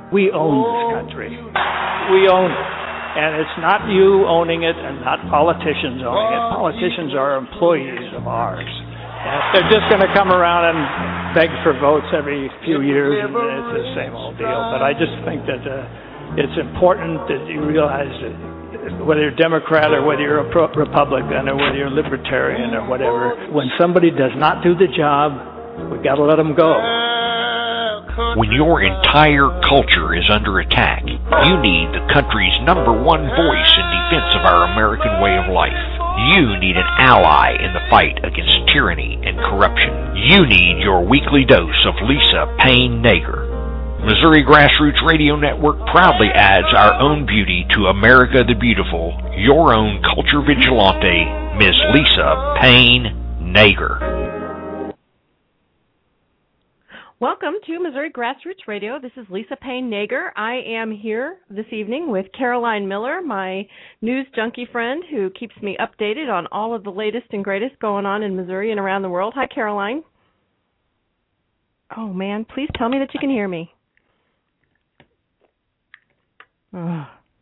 We own this country. We own it. And it's not you owning it and not politicians owning it. Politicians are employees of ours. And they're just going to come around and beg for votes every few years, and it's the same old deal. But I just think that it's important that you realize that whether you're Democrat or whether you're a Republican or whether you're libertarian or whatever, when somebody does not do the job, we've got to let them go. When your entire culture is under attack, you need the country's #1 voice in defense of our American way of life. You need an ally in the fight against tyranny and corruption. You need your weekly dose of Lisa Payne Nager. Missouri Grassroots Radio Network proudly adds our own beauty to America the Beautiful, your own culture vigilante, Ms. Lisa Payne Nager. Welcome to Missouri Grassroots Radio. This is Lisa Payne Nager. I am here this evening with Caroline Miller, my news junkie friend who keeps me updated on all of the latest and greatest going on in Missouri and around the world. Hi, Caroline. Oh, man, please tell me that you can hear me. Oh.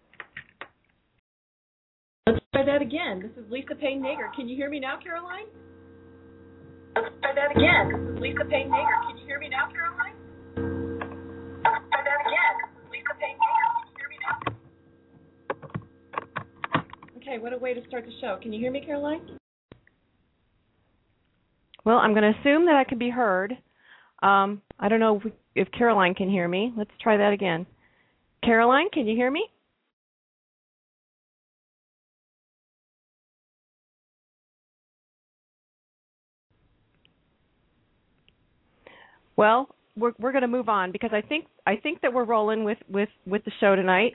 Let's try that again. This is Lisa Payne Nager. Can you hear me now, Caroline? Let's try that again. This is Lisa Payne Nager. Can you hear me now, Caroline? Let's try that again. This is Lisa Payne Nager. Can you hear me now? Okay, what a way to start the show. Can you hear me, Caroline? Well, I'm going to assume that I can be heard. I don't know if Caroline can hear me. Let's try that again. Caroline, can you hear me? Well, we're going to move on because I think that we're rolling with the show tonight.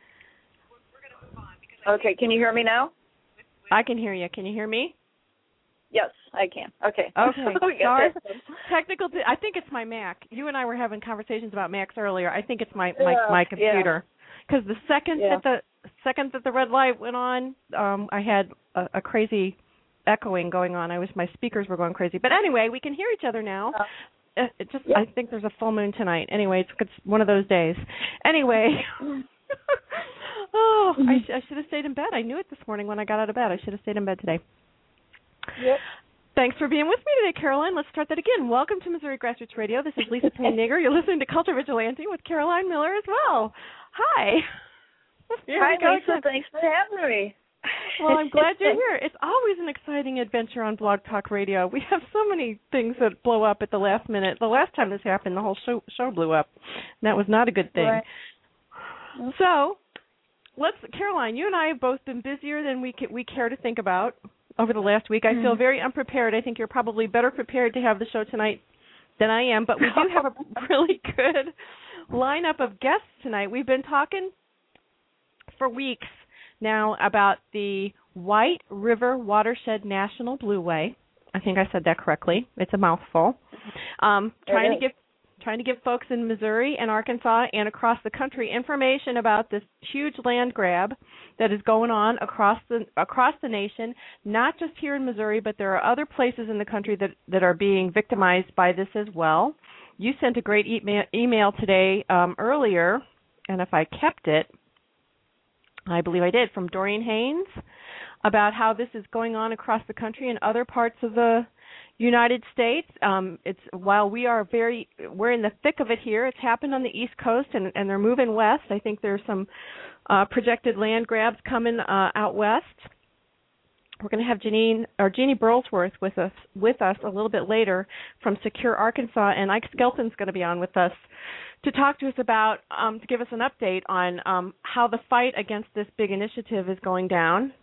Okay, can you hear me now? I can hear you. Can you hear me? Yes, I can. Okay. Okay. Sorry. Technical. I think it's my Mac. You and I were having conversations about Macs earlier. I think it's my computer. Because the second that the red light went on, I had a crazy echoing going on. My speakers were going crazy. But anyway, we can hear each other now. I think there's a full moon tonight. Anyway, it's one of those days. Anyway, I should have stayed in bed. I knew it this morning when I got out of bed. I should have stayed in bed today. Yep. Thanks for being with me today, Caroline. Let's start that again. Welcome to Missouri Grassroots Radio. This is Lisa Payne Nager. You're listening to Culture Vigilante with Caroline Miller as well. Hi. Hi, Lisa. Thanks for having me. Well, I'm glad you're here. It's always an exciting adventure on Blog Talk Radio. We have so many things that blow up at the last minute. The last time this happened, the whole show blew up. And that was not a good thing. Right. So, Caroline, you and I have both been busier than we care to think about over the last week. I feel very unprepared. I think you're probably better prepared to have the show tonight than I am. But we do have a really good lineup of guests tonight. We've been talking for weeks now about the White River Watershed National Blueway. I think I said that correctly. It's a mouthful. Trying to give folks in Missouri and Arkansas and across the country information about this huge land grab that is going on across the nation, not just here in Missouri, but there are other places in the country that are being victimized by this as well. You sent a great email today earlier, and if I kept it, I believe I did, from Dorian Haynes about how this is going on across the country and other parts of the United States. While we're in the thick of it here, it's happened on the East Coast and they're moving west. I think there's some projected land grabs coming out west. We're going to have Jeannie Burlsworth with us a little bit later from Secure Arkansas, and Ike Skelton's going to be on with us to talk to us about, to give us an update on how the fight against this big initiative is going down.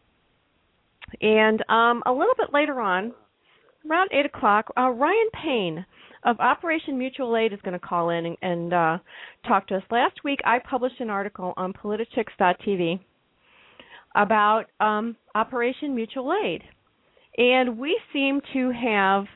And a little bit later on, around 8 o'clock, Ryan Payne of Operation Mutual Aid is going to call in and talk to us. Last week, I published an article on Politichicks.tv about Operation Mutual Aid. And we seem to have,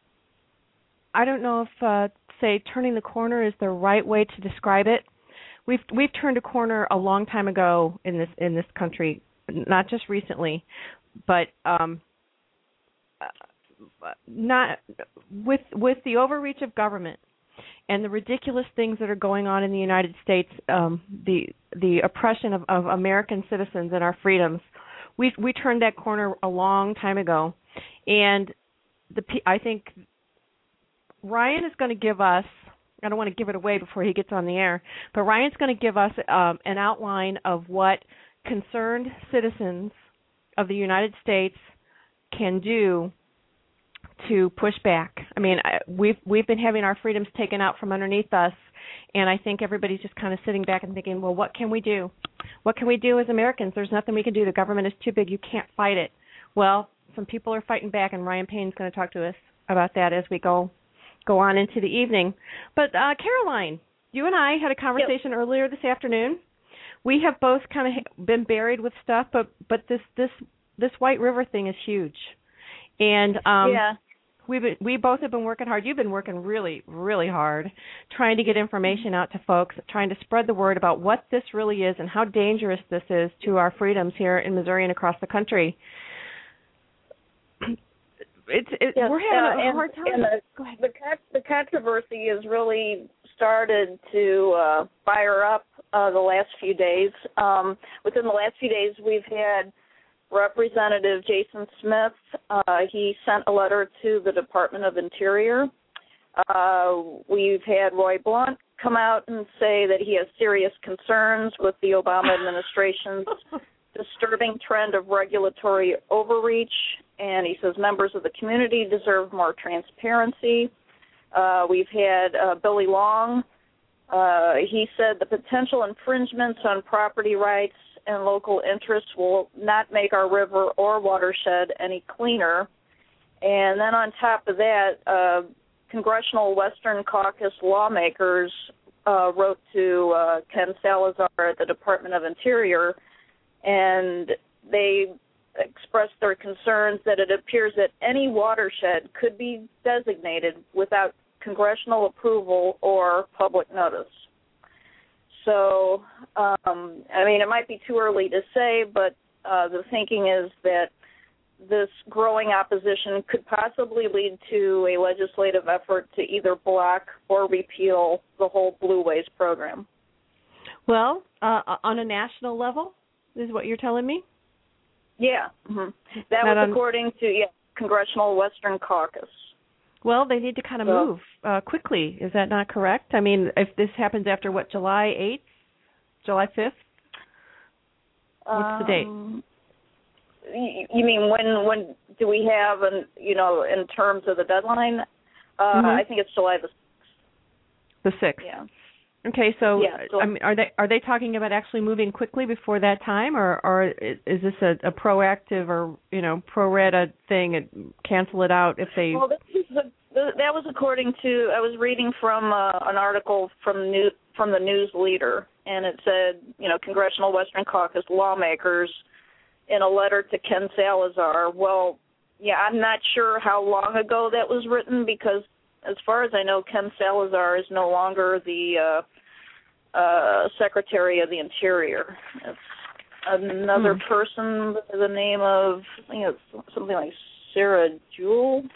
I don't know if say turning the corner is the right way to describe it. We've turned a corner a long time ago in this country, not just recently, but not with the overreach of government and the ridiculous things that are going on in the United States, the oppression of American citizens and our freedoms. We turned that corner a long time ago, and I think Ryan is going to give us, I don't want to give it away before he gets on the air, but Ryan's going to give us an outline of what concerned citizens of the United States can do to push back. I mean, we've been having our freedoms taken out from underneath us, and I think everybody's just kind of sitting back and thinking, well, what can we do? What can we do as Americans? There's nothing we can do. The government is too big. You can't fight it. Well, some people are fighting back, and Ryan Payne's going to talk to us about that as we go on into the evening. But Caroline, you and I had a conversation earlier this afternoon. We have both kind of been buried with stuff, but this White River thing is huge, and we both have been working hard. You've been working really, really hard, trying to get information out to folks, trying to spread the word about what this really is and how dangerous this is to our freedoms here in Missouri and across the country. We're having a hard time. Go ahead. The controversy has really started to fire up the last few days. Within the last few days, we've had Representative Jason Smith. He sent a letter to the Department of Interior. We've had Roy Blunt come out and say that he has serious concerns with the Obama administration's disturbing trend of regulatory overreach, and he says members of the community deserve more transparency. We've had Billy Long. He said the potential infringements on property rights and local interests will not make our river or watershed any cleaner. And then on top of that, Congressional Western Caucus lawmakers wrote to Ken Salazar at the Department of Interior, and they expressed their concerns that it appears that any watershed could be designated without congressional approval or public notice. So, I mean, it might be too early to say, but the thinking is that this growing opposition could possibly lead to a legislative effort to either block or repeal the whole Blue Ways program. Well, on a national level, is what you're telling me? Yeah. Mm-hmm. That was according to Congressional Western Caucus. Well, they need to kind of move quickly. Is that not correct? I mean, if this happens after, what, July 8th? July 5th? What's the date? You mean when do we have, in terms of the deadline? I think it's July the 6th. The 6th. Yeah. Okay, so I mean, are they talking about actually moving quickly before that time, or is this a proactive or pro rata thing and cancel it out if they? Well, that was according to, I was reading from an article from the News Leader, and it said Congressional Western Caucus lawmakers in a letter to Ken Salazar. Well, yeah, I'm not sure how long ago that was written because, as far as I know, Ken Salazar is no longer the Secretary of the Interior. It's another person by the name of, I think it's something like Sarah Jewell.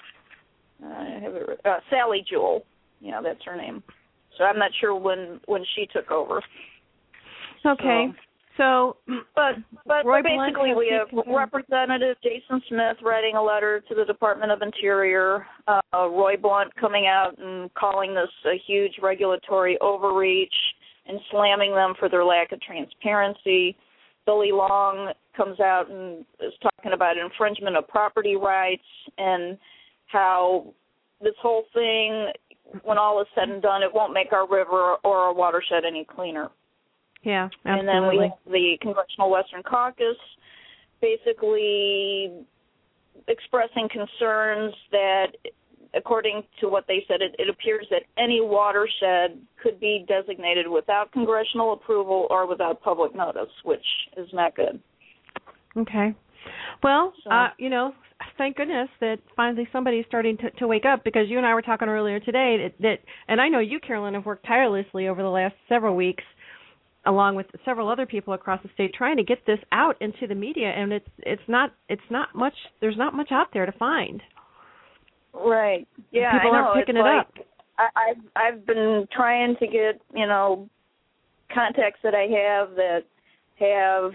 Sally Jewell. Yeah, that's her name. So I'm not sure when she took over. Okay. But basically we have Representative Jason Smith writing a letter to the Department of Interior, Roy Blunt coming out and calling this a huge regulatory overreach and slamming them for their lack of transparency. Billy Long comes out and is talking about infringement of property rights and how this whole thing, when all is said and done, it won't make our river or our watershed any cleaner. Yeah, absolutely. And then we have the Congressional Western Caucus basically expressing concerns that, according to what they said, it appears that any watershed could be designated without congressional approval or without public notice, which is not good. Okay. Well, thank goodness that finally somebody's starting to wake up, because you and I were talking earlier today that and I know you, Carolyn, have worked tirelessly over the last several weeks, along with several other people across the state, trying to get this out into the media, and it's not much. There's not much out there to find. Right. Yeah, people I know. aren't picking it up. I've been trying to get, contacts that I have that have,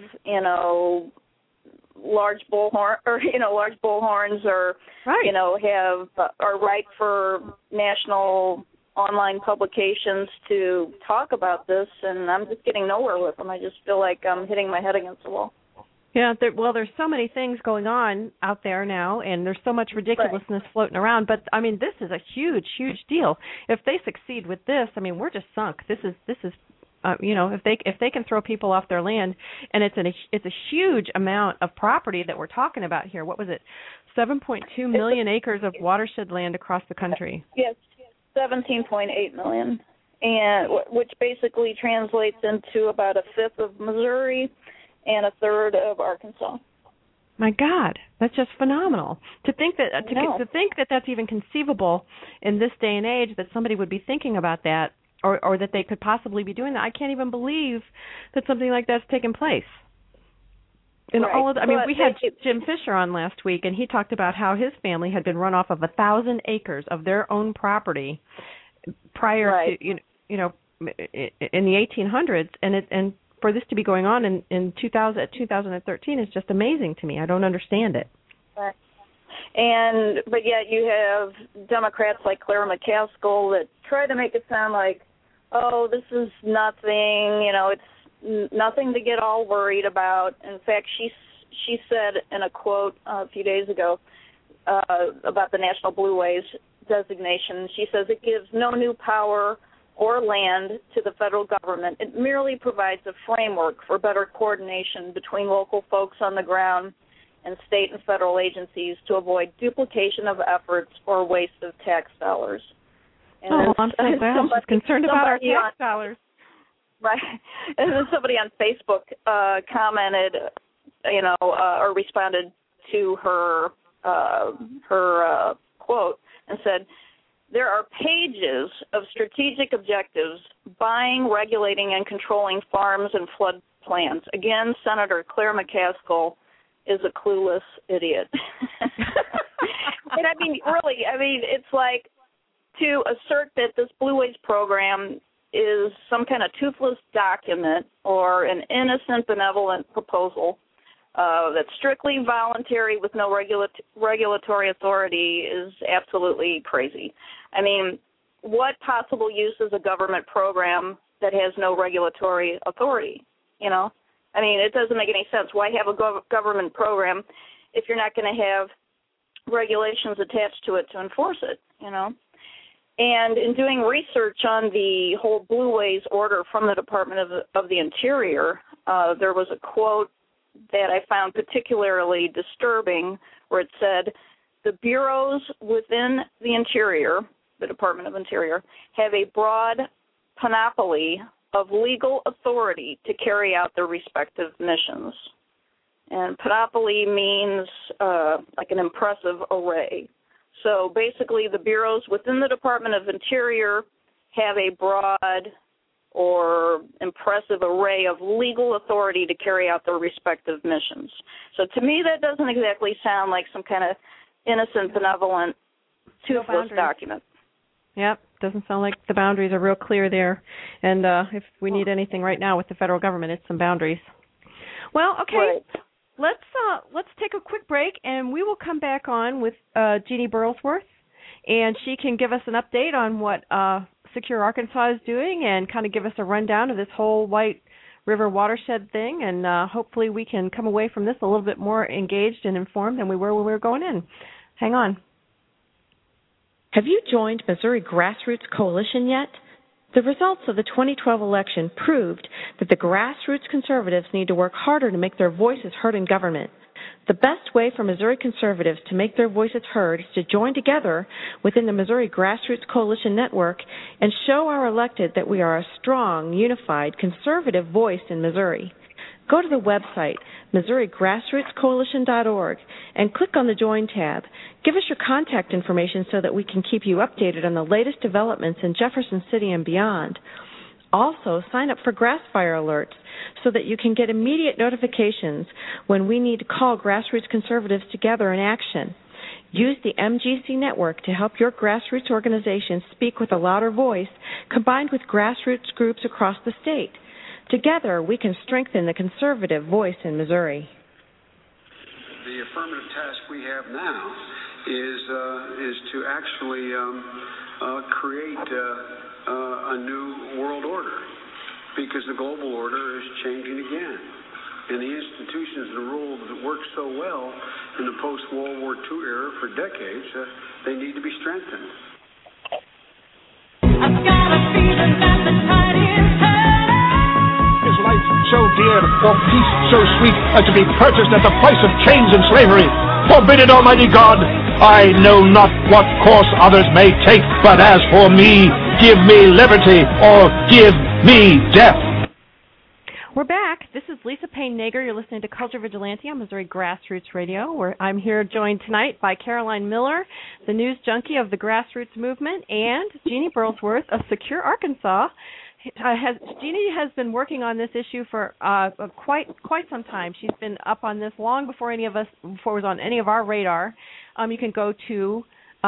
large bullhorns or, right. Are right for national online publications to talk about this, and I'm just getting nowhere with them. I just feel like I'm hitting my head against the wall. Yeah, there's so many things going on out there now, and there's so much ridiculousness floating around. But I mean, this is a huge, huge deal. If they succeed with this, I mean, we're just sunk. This is if they can throw people off their land, and it's a huge amount of property that we're talking about here. What was it? 7.2 million acres of watershed land across the country. Yes, 17.8 million, and which basically translates into about a fifth of Missouri and a third of Arkansas. My God, that's just phenomenal. To think that that's even conceivable in this day and age, that somebody would be thinking about that, or that they could possibly be doing that. I can't even believe that something like that's taken place. We had Jim Fisher on last week, and he talked about how his family had been run off of 1,000 acres of their own property prior to in the 1800s, and for this to be going on in 2013 is just amazing to me. I don't understand it. Right. But yet you have Democrats like Claire McCaskill that try to make it sound like, oh, this is nothing, it's nothing to get all worried about. In fact, she said in a quote a few days ago about the National Blueways designation, she says it gives no new power or land to the federal government. It merely provides a framework for better coordination between local folks on the ground and state and federal agencies to avoid duplication of efforts or waste of tax dollars. And I'm so glad she's concerned about our tax dollars. Right. And then somebody on Facebook commented, or responded to her quote and said, there are pages of strategic objectives, buying, regulating, and controlling farms and flood plans. Again, Senator Claire McCaskill is a clueless idiot. And it's like to assert that this Blueways program is some kind of toothless document or an innocent, benevolent proposal that's strictly voluntary with no regulatory authority is absolutely crazy. I mean, what possible use is a government program that has no regulatory authority, I mean, it doesn't make any sense. Why have a government program if you're not going to have regulations attached to it to enforce it, And in doing research on the whole Blueways order from the Department of the Interior, there was a quote that I found particularly disturbing where it said, the bureaus within the Interior, the Department of Interior, have a broad panoply of legal authority to carry out their respective missions. And panoply means like an impressive array. So basically the bureaus within the Department of Interior have a broad or impressive array of legal authority to carry out their respective missions. So to me that doesn't exactly sound like some kind of innocent, benevolent, toothless document. Yep, doesn't sound like the boundaries are real clear there. And if we need anything right now with the federal government, it's some boundaries. Well, okay, right. Let's take a quick break, and we will come back on with Jeannie Burlsworth, and she can give us an update on what Secure Arkansas is doing and kind of give us a rundown of this whole White River watershed thing, and hopefully we can come away from this a little bit more engaged and informed than we were when we were going in. Hang on. Have you joined Missouri Grassroots Coalition yet? The results of the 2012 election proved that the grassroots conservatives need to work harder to make their voices heard in government. The best way for Missouri conservatives to make their voices heard is to join together within the Missouri Grassroots Coalition Network and show our elected that we are a strong, unified, conservative voice in Missouri. Go to the website, MissouriGrassrootsCoalition.org, and click on the Join tab. Give us your contact information so that we can keep you updated on the latest developments in Jefferson City and beyond. Also, sign up for Grassfire alerts so that you can get immediate notifications when we need to call grassroots conservatives together in action. Use the MGC network to help your grassroots organization speak with a louder voice, combined with grassroots groups across the state. Together, we can strengthen the conservative voice in Missouri. The affirmative task we have now is to actually create a new world order, because the global order is changing again. And the institutions and the rules that worked so well in the post-World War II era for decades, they need to be strengthened. I've got a feeling that the tide is turning. Is life so dear, or peace so sweet, as to be purchased at the price of chains and slavery? Forbid it, Almighty God! I know not what course others may take, but as for me, give me liberty, or give me death. We're back. This is Lisa Payne Nager. You're listening to Culture Vigilante on Missouri Grassroots Radio, where I'm here joined tonight by Caroline Miller, the news junkie of the grassroots movement, and Jeannie Burlsworth of Secure Arkansas. Jeannie has been working on this issue for quite some time. She's been up on this long before it was on any of our radar. You can go to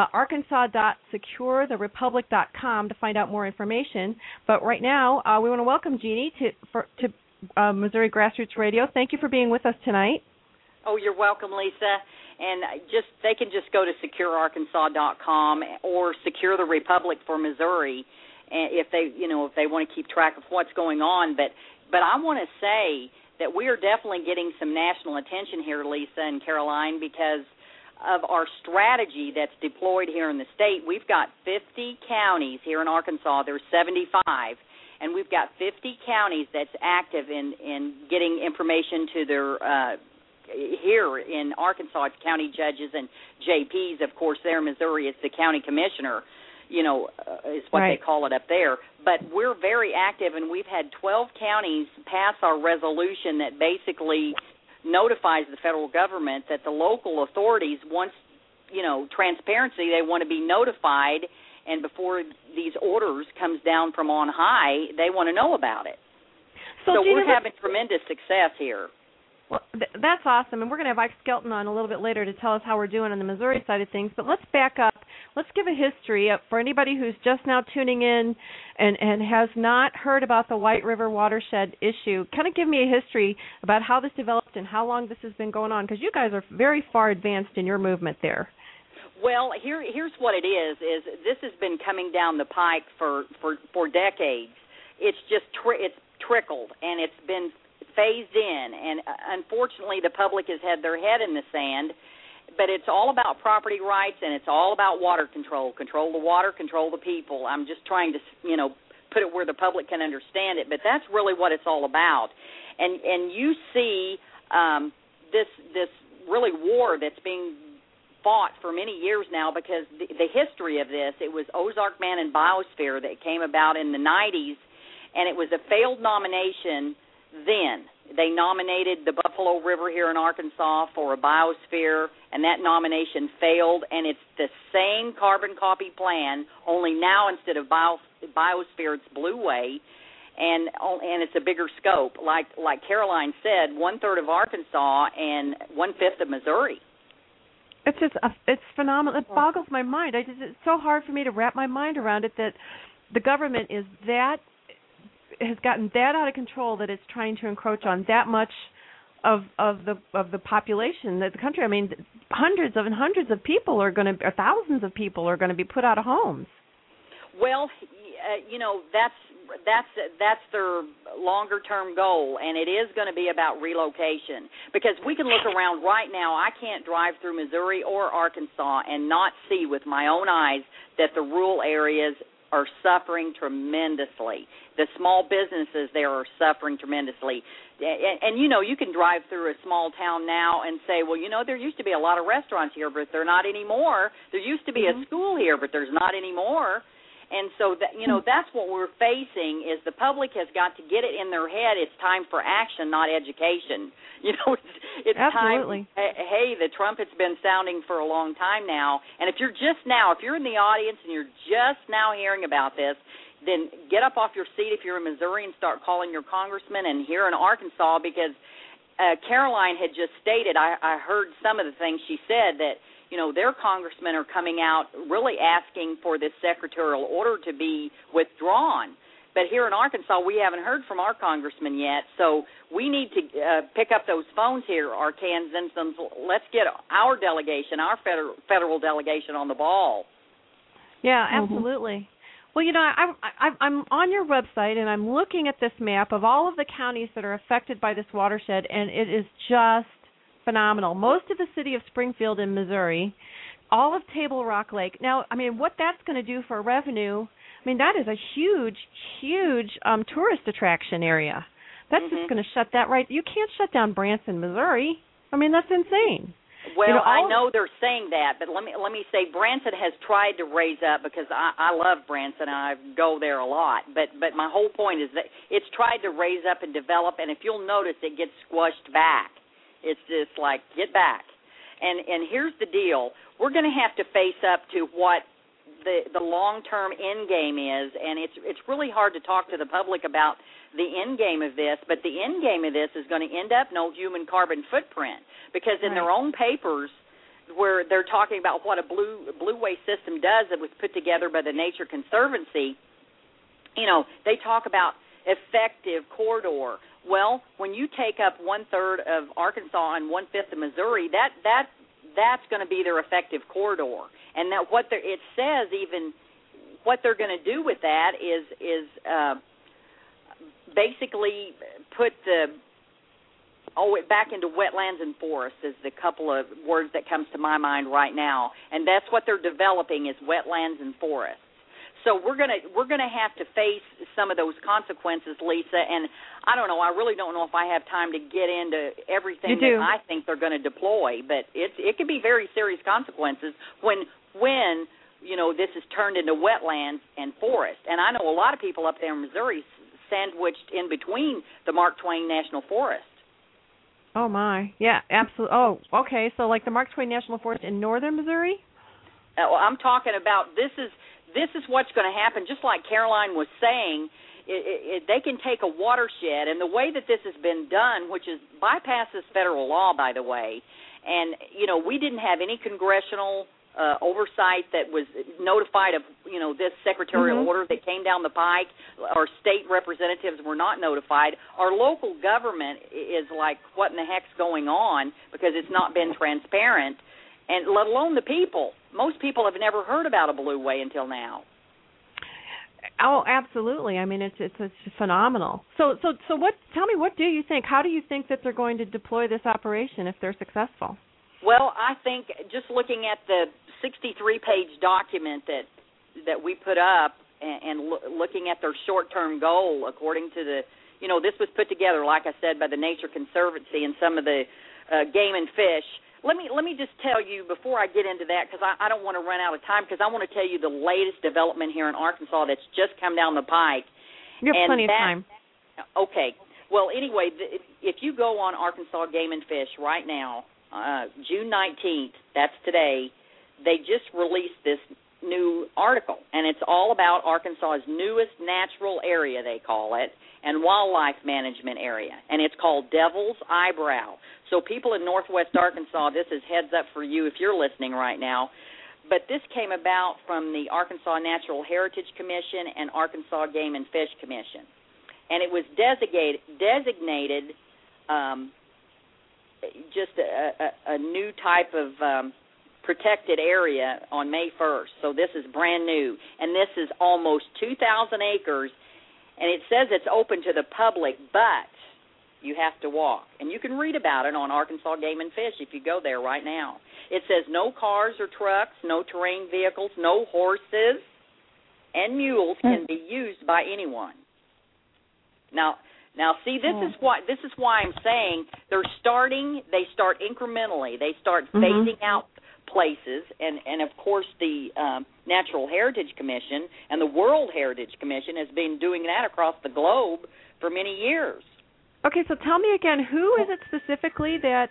arkansas.securetherepublic.com to find out more information. But right now, we want to welcome Jeannie to Missouri Grassroots Radio. Thank you for being with us tonight. Oh, you're welcome, Lisa. And they can just go to securearkansas.com or Secure the Republic for Missouri, if they want to keep track of what's going on. But I want to say that we are definitely getting some national attention here, Lisa and Caroline, because of our strategy that's deployed here in the state. We've got 50 counties here in Arkansas. There's 75. And we've got 50 counties that's active in getting information to their, here in Arkansas, it's county judges and JPs. Of course, there in Missouri, it's the county commissioner, is what they call it up there. But we're very active, and we've had 12 counties pass our resolution that basically notifies the federal government that the local authorities, once, transparency, they want to be notified. And before these orders comes down from on high, they want to know about it. So we're having tremendous success here. Well, that's awesome. And we're going to have Ike Skelton on a little bit later to tell us how we're doing on the Missouri side of things. But let's back up. Let's give a history for anybody who's just now tuning in and has not heard about the White River watershed issue. Kind of give me a history about how this developed and how long this has been going on, because you guys are very far advanced in your movement there. Well, here's what it is this has been coming down the pike for decades. It's just it's trickled, and it's been phased in, and unfortunately the public has had their head in the sand, but it's all about property rights, and it's all about water control the water, control the people. I'm just trying to, put it where the public can understand it, but that's really what it's all about. And you see this really war that's being fought for many years now, because the history of this, it was Ozark Man and Biosphere that came about in the 90s, and it was a failed nomination then. They nominated the Buffalo River here in Arkansas for a biosphere, and that nomination failed, and it's the same carbon copy plan, only now instead of biosphere, it's Blue Way, and it's a bigger scope. Like Caroline said, 1/3 of Arkansas and 1/5 of Missouri. It's just it's phenomenal. It boggles my mind. It's so hard for me to wrap my mind around it that the government has gotten that out of control that it's trying to encroach on that much of the population, that the country. I mean, hundreds of people or thousands of people are going to be put out of homes. Well, that's their longer-term goal, and it is going to be about relocation, because we can look around right now. I can't drive through Missouri or Arkansas and not see with my own eyes that the rural areas are suffering tremendously. The small businesses there are suffering tremendously. And you can drive through a small town now and say, well, there used to be a lot of restaurants here, but they're not anymore. There used to be a school here, but there's not anymore. And so, that's what we're facing, is the public has got to get it in their head. It's time for action, not education. It's Absolutely. time. Hey, the trumpet's been sounding for a long time now. And if you're in the audience and you're just now hearing about this, then get up off your seat if you're in Missouri and start calling your congressman, and here in Arkansas, because Caroline had just stated, I heard some of the things she said, that their congressmen are coming out really asking for this secretarial order to be withdrawn. But here in Arkansas, we haven't heard from our congressman yet, so we need to pick up those phones here, Arkansans. Let's get our delegation, our federal delegation on the ball. Yeah, absolutely. Well, I'm on your website, and I'm looking at this map of all of the counties that are affected by this watershed, and it is just phenomenal. Most of the city of Springfield in Missouri, all of Table Rock Lake. Now, I mean, what that's going to do for revenue, I mean, that is a huge, huge tourist attraction area. That's just going to shut that right. You can't shut down Branson, Missouri. I mean, that's insane. Well, I know they're saying that, but let me say Branson has tried to raise up, because I love Branson. I go there a lot. But my whole point is that it's tried to raise up and develop, and if you'll notice, it gets squashed back. It's just like, get back. And here's the deal. We're going to have to face up to what the long-term end game is, and it's really hard to talk to the public about the end game of this, but the end game of this is going to end up no human carbon footprint, because in their own papers where they're talking about what a blue waste system does that was put together by the Nature Conservancy, they talk about effective corridor. Well, when you take up 1/3 of Arkansas and 1/5 of Missouri, that's going to be their effective corridor. And that it says even what they're going to do with that is basically put back into wetlands and forests is the couple of words that comes to my mind right now. And that's what they're developing is wetlands and forests. So we're gonna have to face some of those consequences, Lisa. And I don't know. I really don't know if I have time to get into everything that I think they're going to deploy. But it can be very serious consequences when this is turned into wetlands and forest. And I know a lot of people up there in Missouri sandwiched in between the Mark Twain National Forest. Oh my, yeah, absolutely. Oh, okay. So like the Mark Twain National Forest in northern Missouri? I'm talking about this is what's going to happen. Just like Caroline was saying, they can take a watershed, and the way that this has been done, which is bypasses federal law, by the way, and we didn't have any congressional oversight that was notified of this secretarial order that came down the pike. Our state representatives were not notified. Our local government is like, what in the heck's going on, because it's not been transparent. And let alone the people. Most people have never heard about a Blue Way until now. Oh, absolutely. I mean, it's phenomenal. So what? Tell me, what do you think? How do you think that they're going to deploy this operation if they're successful? Well, I think just looking at the 63-page document that we put up and looking at their short-term goal, according to the, this was put together, like I said, by the Nature Conservancy and some of the game and fish. Let me just tell you before I get into that, because I don't want to run out of time, because I want to tell you the latest development here in Arkansas that's just come down the pike. You have plenty of time. Okay. Well, anyway, if you go on Arkansas Game and Fish right now, June 19th, that's today, they just released this new article, and it's all about Arkansas's newest natural area, they call it, and wildlife management area, and it's called Devil's Eyebrow. So people in northwest Arkansas, this is heads up for you if you're listening right now, but this came about from the Arkansas Natural Heritage Commission and Arkansas Game and Fish Commission, and it was designated just a new type of protected area on May 1st. So this is brand new, and this is almost 2,000 acres, and it says it's open to the public, but you have to walk. And you can read about it on Arkansas Game and Fish if you go there right now. It says no cars or trucks, no terrain vehicles, no horses, and mules can be used by anyone. Now, see, this is why I'm saying they start incrementally. They start phasing out places, and of course the Natural Heritage Commission and the World Heritage Commission has been doing that across the globe for many years. Okay, so tell me again, who is it specifically that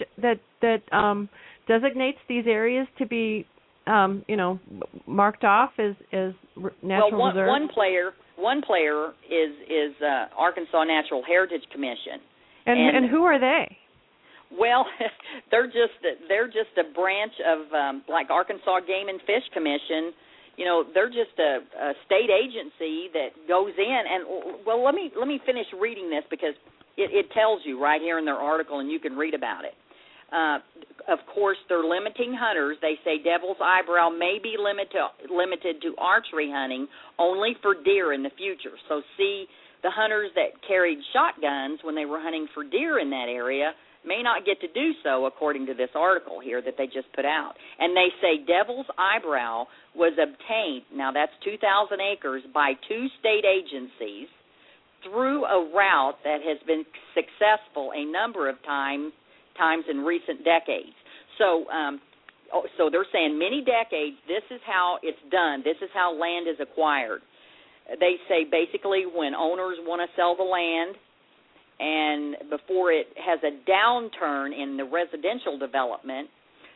designates these areas to be marked off as natural reserves? One player is Arkansas Natural Heritage Commission. And who are they? Well, they're just a branch of like Arkansas Game and Fish Commission. You know, they're just a state agency that goes in and well, let me finish reading this because it tells you right here in their article, and you can read about it. Of course, they're limiting hunters. They say Devil's Eyebrow may be limited to archery hunting only for deer in the future. So see, the hunters that carried shotguns when they were hunting for deer in that area may not get to do so, according to this article here that they just put out. And they say Devil's Eyebrow was obtained, now that's 2,000 acres, by 2 state agencies through a route that has been successful a number of times in recent decades. So they're saying many decades, this is how it's done. This is how land is acquired. They say basically when owners want to sell the land and before it has a downturn in the residential development,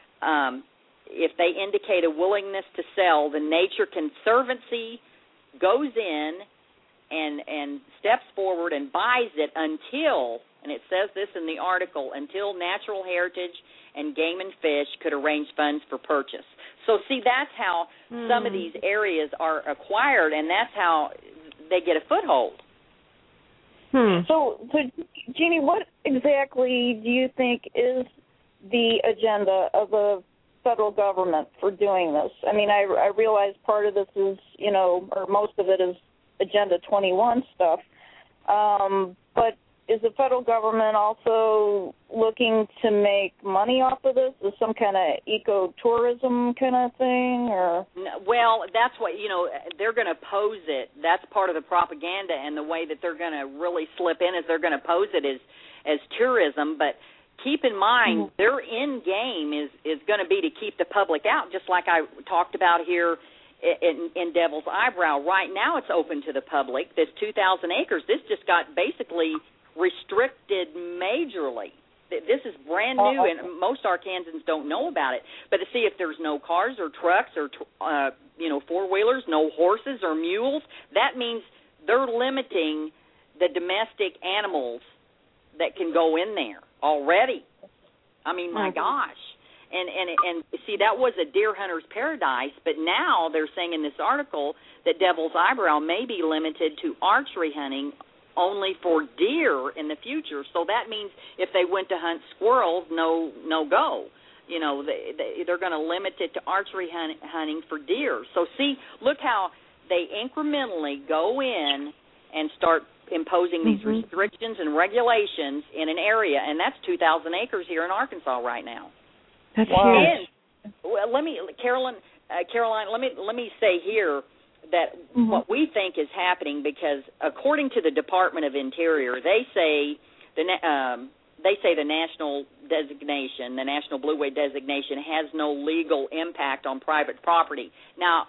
if they indicate a willingness to sell, the Nature Conservancy goes in and steps forward and buys it until, and it says this in the article, until Natural Heritage and Game and Fish could arrange funds for purchase. So, see, that's how some of these areas are acquired, and that's how they get a foothold. So, Jeannie, what exactly do you think is the agenda of the federal government for doing this? I mean, I realize part of this is, or most of it is Agenda 21 stuff, but is the federal government also looking to make money off of this? Is some kind of ecotourism kind of thing? Or? Well, that's what, they're going to pose it. That's part of the propaganda, and the way that they're going to really slip in is they're going to pose it as tourism. But keep in mind, their end game is going to be to keep the public out, just like I talked about here in Devil's Eyebrow. Right now it's open to the public. This 2,000 acres, this just got basically restricted majorly. This is brand new, and most Arkansans don't know about it. But to see if there's no cars or trucks or four-wheelers, no horses or mules, that means they're limiting the domestic animals that can go in there already. I mean, my gosh. And see, that was a deer hunter's paradise, but now they're saying in this article that Devil's Eyebrow may be limited to archery hunting only for deer in the future. So that means if they went to hunt squirrels, no go. They're going to limit it to archery hunting for deer. So see, look how they incrementally go in and start imposing these restrictions and regulations in an area, and that's 2,000 acres here in Arkansas right now. That's huge. And, well, Caroline, let me say here that what we think is happening, because according to the Department of Interior, they say the national designation, the National Blue Wave designation, has no legal impact on private property. Now,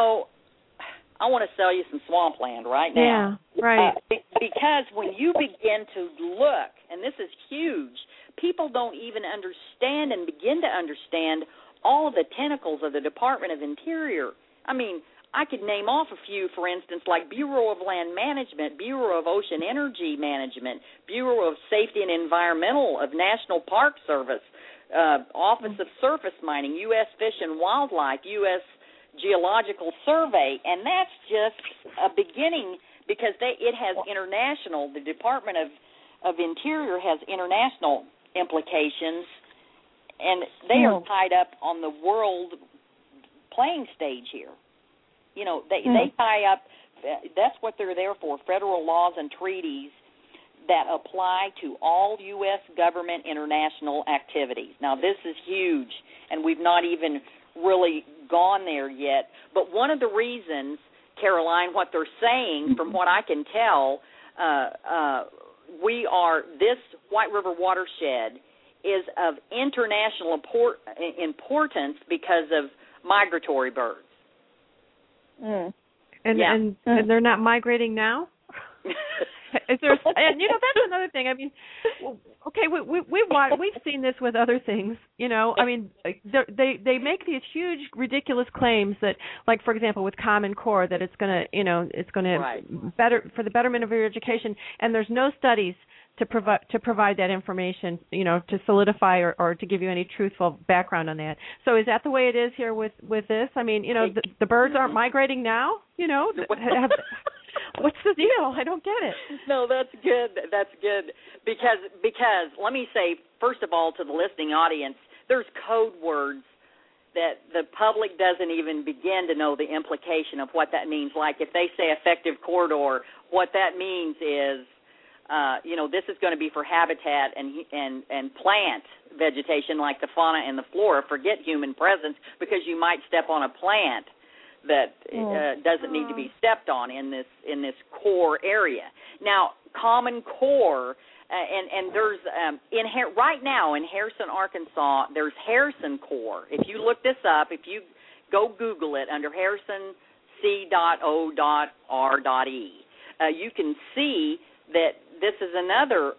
I want to sell you some swampland right now. Yeah, right. Because when you begin to look, and this is huge, people don't even understand and begin to understand all of the tentacles of the Department of Interior. I mean, I could name off a few, for instance, like Bureau of Land Management, Bureau of Ocean Energy Management, Bureau of Safety and Environmental of National Park Service, Office of Surface Mining, U.S. Fish and Wildlife, U.S. Geological Survey, and that's just a beginning, because it has international, the Department of Interior has international implications, and they are tied up on the world playing stage here. They tie up, that's what they're there for, federal laws and treaties that apply to all U.S. government international activities. Now, this is huge, and we've not even really gone there yet. But one of the reasons, Caroline, what they're saying, from what I can tell, this White River watershed is of international importance because of migratory birds. And they're not migrating now? Is there? And that's another thing. I mean, okay, we've seen this with other things. I mean, they make these huge, ridiculous claims that, like, for example, with Common Core, that it's going to better for the betterment of your education, and there's no studies to provide that information, to solidify or to give you any truthful background on that. So is that the way it is here with this? I mean, the birds aren't migrating now. What's the deal? I don't get it. No, that's good. That's good because let me say, first of all, to the listening audience, there's code words that the public doesn't even begin to know the implication of what that means. Like if they say effective corridor, what that means is, this is going to be for habitat and plant vegetation like the fauna and the flora. Forget human presence because you might step on a plant that doesn't need to be stepped on in this core area. Now, Common Core, and there's right now in Harrison, Arkansas, there's Harrison Core. If you look this up, if you go Google it under harrisonc.o.r.e, you can see that this is another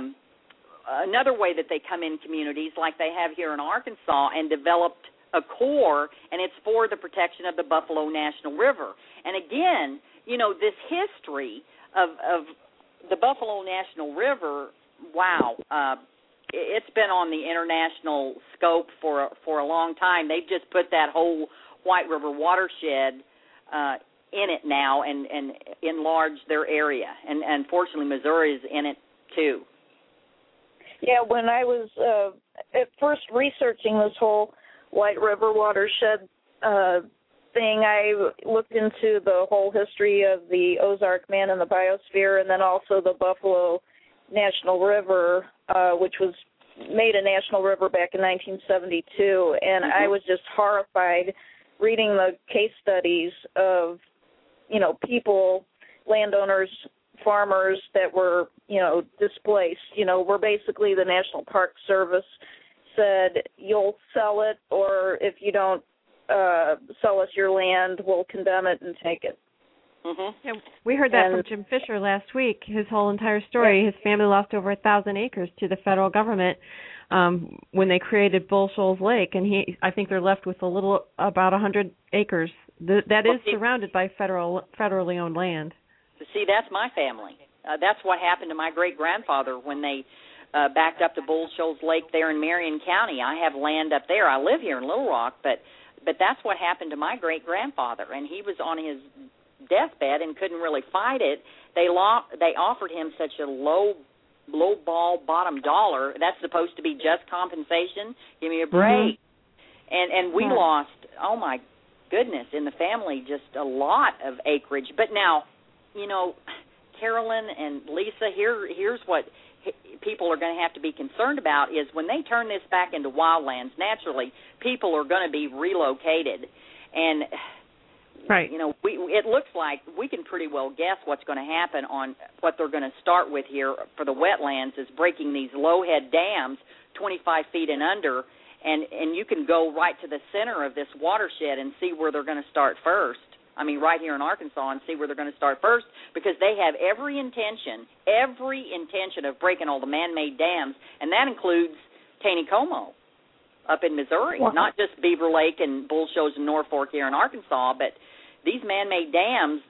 way that they come in communities like they have here in Arkansas and developed a core, and it's for the protection of the Buffalo National River. And again, this history of the Buffalo National River, wow, it's been on the international scope for a long time. They've just put that whole White River watershed in it now and enlarged their area. And unfortunately, Missouri is in it too. Yeah, when I was at first researching this whole White River watershed thing, I looked into the whole history of the Ozark Man and the biosphere, and then also the Buffalo National River, which was made a national river back in 1972, and I was just horrified reading the case studies of, people, landowners, farmers that were, displaced, where basically the National Park Service said, you'll sell it, or if you don't sell us your land, we'll condemn it and take it. Mm-hmm. Yeah, we heard that from Jim Fisher last week, his whole entire story. His family lost over 1,000 acres to the federal government when they created Bull Shoals Lake, and I think they're left with about 100 acres. That is surrounded by federally owned land. See, that's my family. That's what happened to my great-grandfather when they backed up to Bull Shoals Lake there in Marion County. I have land up there. I live here in Little Rock, but that's what happened to my great-grandfather, and he was on his deathbed and couldn't really fight it. They offered him such a low ball bottom dollar. That's supposed to be just compensation. Give me a break. Mm-hmm. And we lost, oh my goodness, in the family just a lot of acreage. But now, Carolyn and Lisa, here's what people are going to have to be concerned about is when they turn this back into wildlands, naturally, people are going to be relocated. And, it looks like we can pretty well guess what's going to happen on what they're going to start with here for the wetlands is breaking these low-head dams 25 feet and under, and you can go right to the center of this watershed and see where they're going to start first. I mean, right here in Arkansas, and see where they're going to start first, because they have every intention of breaking all the man-made dams, and that includes Taneycomo up in Missouri, not just Beaver Lake and Bull Shoals and Norfolk here in Arkansas, but these man-made dams,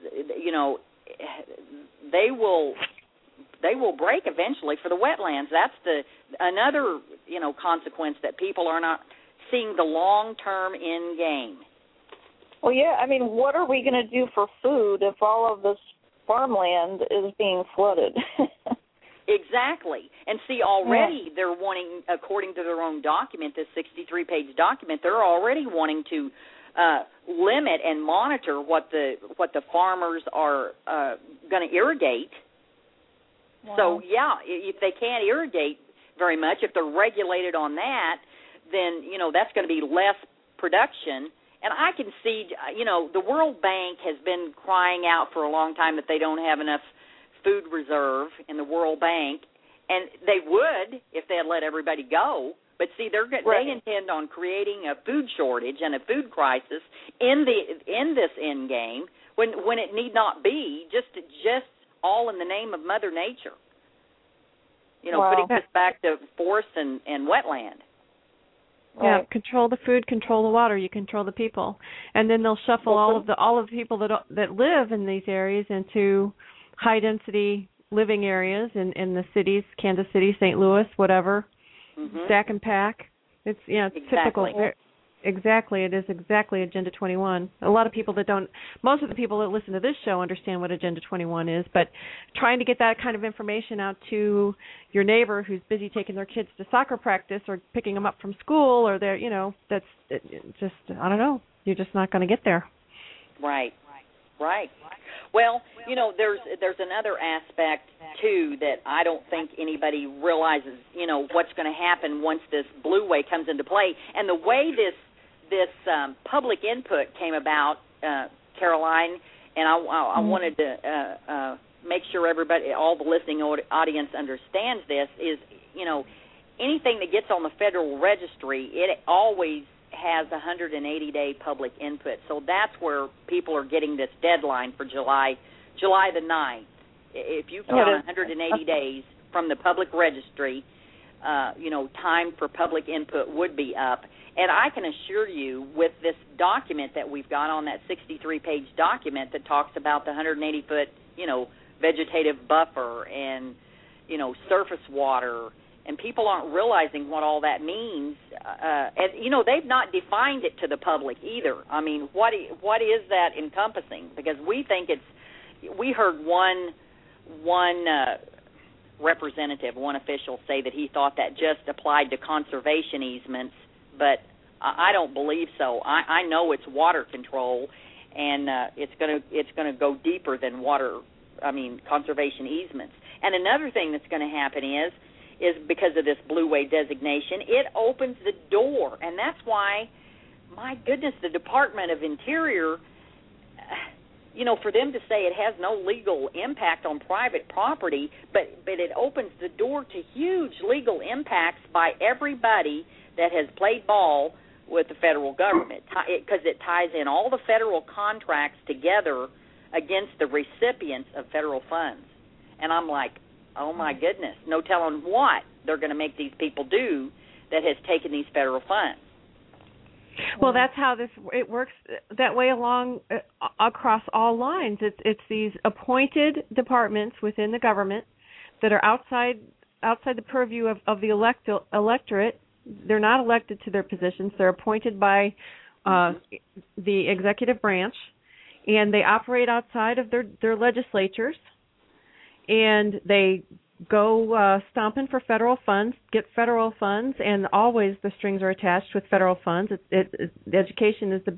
they will break eventually for the wetlands. That's another consequence that people are not seeing the long-term end game. Well, yeah, I mean, what are we going to do for food if all of this farmland is being flooded? Exactly. And see, already they're wanting, according to their own document, this 63-page document, they're already wanting to limit and monitor what the farmers are going to irrigate. Wow. So, if they can't irrigate very much, if they're regulated on that, then, that's going to be less production. And I can see, the World Bank has been crying out for a long time that they don't have enough food reserve in the World Bank, and they would if they had let everybody go. But see, they intend on creating a food shortage and a food crisis in this end game when it need not be, just all in the name of Mother Nature. Putting this back to forest and wetland. Yeah, control the food, control the water. You control the people, and then they'll shuffle all of the people that live in these areas into high density living areas in the cities, Kansas City, St. Louis, whatever, stack and pack. It's it's typical. Exactly, it is exactly Agenda 21. A lot of people most of the people that listen to this show understand what Agenda 21 is, but trying to get that kind of information out to your neighbor who's busy taking their kids to soccer practice or picking them up from school, or they're, that's just, I don't know, you're just not going to get there. Right. Well, there's another aspect too that I don't think anybody realizes. What's going to happen once this Blue Way comes into play, and the way this public input came about, Caroline, and I wanted to make sure everybody, all the listening audience, understands this. Is anything that gets on the Federal Registry, it always has 180-day public input. So that's where people are getting this deadline for July the 9th. If you count 180 days from the public registry, time for public input would be up. And I can assure you, with this document that we've got on that 63-page document that talks about the 180-foot, vegetative buffer and, surface water, and people aren't realizing what all that means. And they've not defined it to the public either. I mean, what is that encompassing? Because we think we heard one representative, one official, say that he thought that just applied to conservation easements, but I don't believe so. I know it's water control, and it's going to go deeper than conservation easements. And another thing that's going to happen is because of this Blue Way designation, it opens the door, and that's why, my goodness, the Department of Interior, for them to say it has no legal impact on private property, but it opens the door to huge legal impacts by everybody that has played ball with the federal government, because it ties in all the federal contracts together against the recipients of federal funds. And I'm like, oh, my goodness, no telling what they're going to make these people do that has taken these federal funds. Well, that's how it works that way across all lines. It's these appointed departments within the government that are outside the purview of the electorate. They're not elected to their positions. They're appointed by the executive branch, and they operate outside of their legislatures. And they go stomping for federal funds, get federal funds, and always the strings are attached with federal funds. Education is the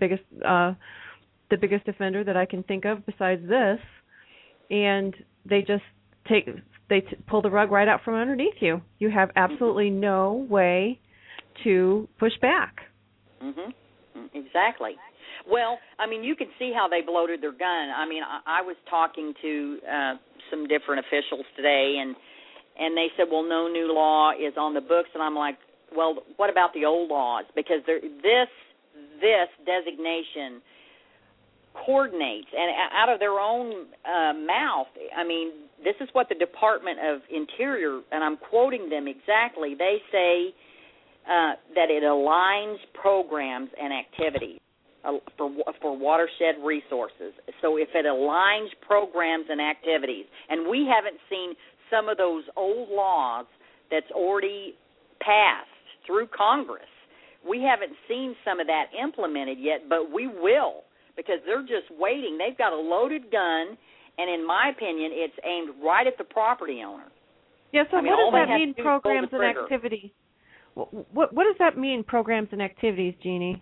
biggest offender that I can think of besides this, and they just pull the rug right out from underneath you. You have absolutely no way to push back. Exactly. Well, I mean, you can see how they bloated their gun. I mean, I was talking to some different officials today, and they said, well, no new law is on the books. And I'm like, well, what about the old laws? Because this designation coordinates, and out of their own mouth, I mean, this is what the Department of Interior, and I'm quoting them exactly, they say that it aligns programs and activities for watershed resources. So if it aligns programs and activities, and we haven't seen some of those old laws that's already passed through Congress, we haven't seen some of that implemented yet, but we will, because they're just waiting. They've got a loaded gun, and in my opinion, it's aimed right at the property owner. Yeah, so what does that mean, programs and activities? What does that mean, programs and activities, Jeannie?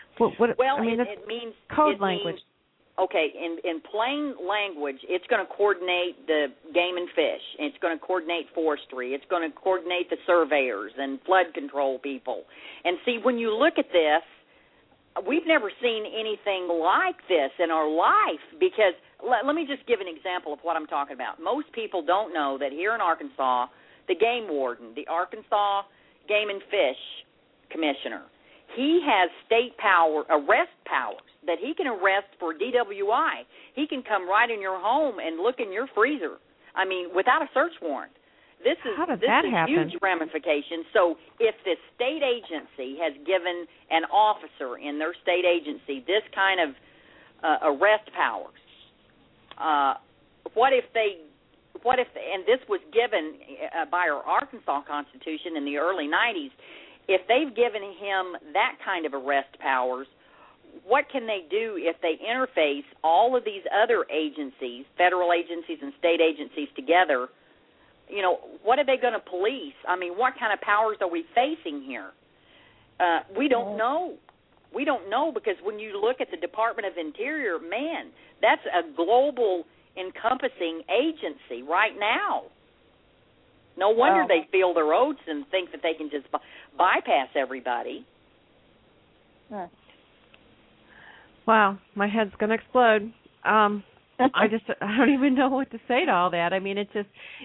It means code language. Okay, in plain language, it's going to coordinate the game and fish. It's going to coordinate forestry. It's going to coordinate the surveyors and flood control people. And see, when you look at this, we've never seen anything like this in our life, because let me just give an example of what I'm talking about. Most people don't know that here in Arkansas, the game warden, the Arkansas Game and Fish Commissioner, he has state arrest powers that he can arrest for DWI. He can come right in your home and look in your freezer. I mean, without a search warrant. This is huge ramifications. So if the state agency has given an officer in their state agency this kind of arrest powers, what if what if, and this was given by our Arkansas Constitution in the early 90s, if they've given him that kind of arrest powers, what can they do if they interface all of these other agencies, federal agencies and state agencies together? What are they going to police? I mean, what kind of powers are we facing here? We don't know. We don't know, because when you look at the Department of Interior, man, that's a global encompassing agency right now. No wonder they feel their oats and think that they can just bypass everybody. Wow, my head's going to explode. I don't even know what to say to all that. I mean, it's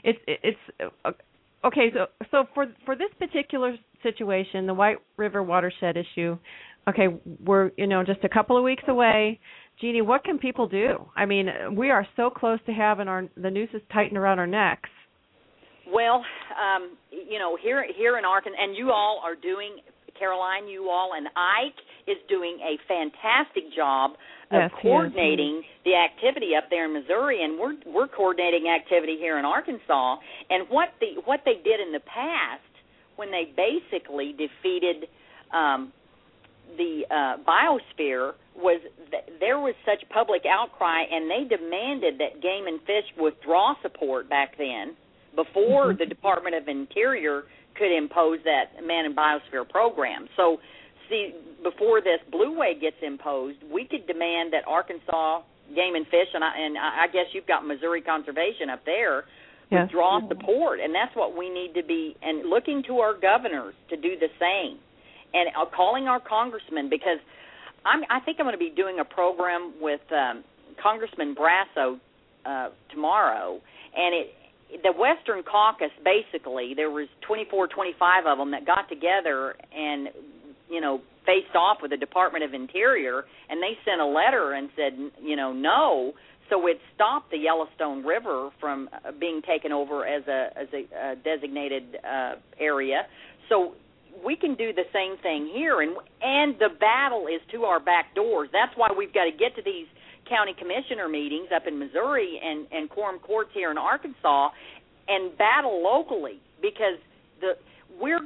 okay. So for this particular situation, the White River watershed issue, okay, we're just a couple of weeks away. Jeannie, what can people do? I mean, we are so close to having the nooses tightened around our necks. Well, here in Arkansas, and you all are doing, Caroline, you all, and Ike is doing a fantastic job of coordinating the activity up there in Missouri, and we're coordinating activity here in Arkansas. And what they did in the past, when they basically defeated the biosphere, was there was such public outcry, and they demanded that Game and Fish withdraw support back then, before the Department of Interior could impose that Man and Biosphere program. So, see, before this Blue Way gets imposed, we could demand that Arkansas Game and Fish, and I guess you've got Missouri Conservation up there, withdraw support, and that's what we need to be, and looking to our governors to do the same, and calling our congressmen, because I think I'm going to be doing a program with Congressman Brasso tomorrow, and the Western Caucus, basically, there was 24, 25 of them that got together and, faced off with the Department of Interior, and they sent a letter and said, no. So it stopped the Yellowstone River from being taken over as a designated area. So we can do the same thing here, and the battle is to our back doors. That's why we've got to get to these county commissioner meetings up in Missouri and quorum courts here in Arkansas and battle locally, because we're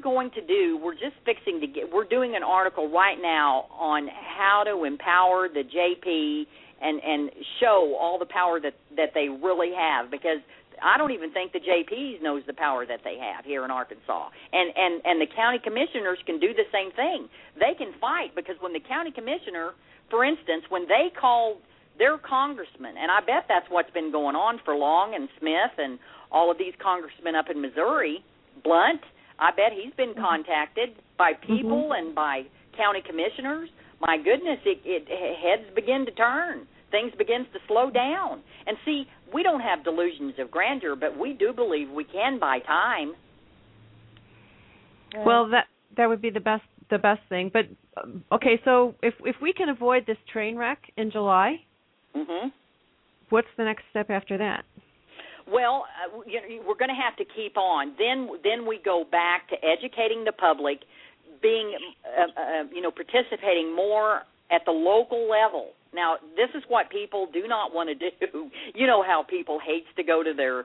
doing an article right now on how to empower the JP and show all the power that they really have, because I don't even think the JPs knows the power that they have here in Arkansas. And the county commissioners can do the same thing. They can fight, because when the county commissioner, for instance, when they call their congressman, and I bet that's what's been going on for Long and Smith and all of these congressmen up in Missouri, Blunt, I bet he's been contacted by people and by county commissioners. My goodness, heads begin to turn. Things begins to slow down. And see, we don't have delusions of grandeur, but we do believe we can buy time. Well, that would be the best thing. But okay, so if we can avoid this train wreck in July, what's the next step after that? Well, we're going to have to keep on. Then we go back to educating the public, being, participating more at the local level. Now, this is what people do not want to do. You know how people hates to go to their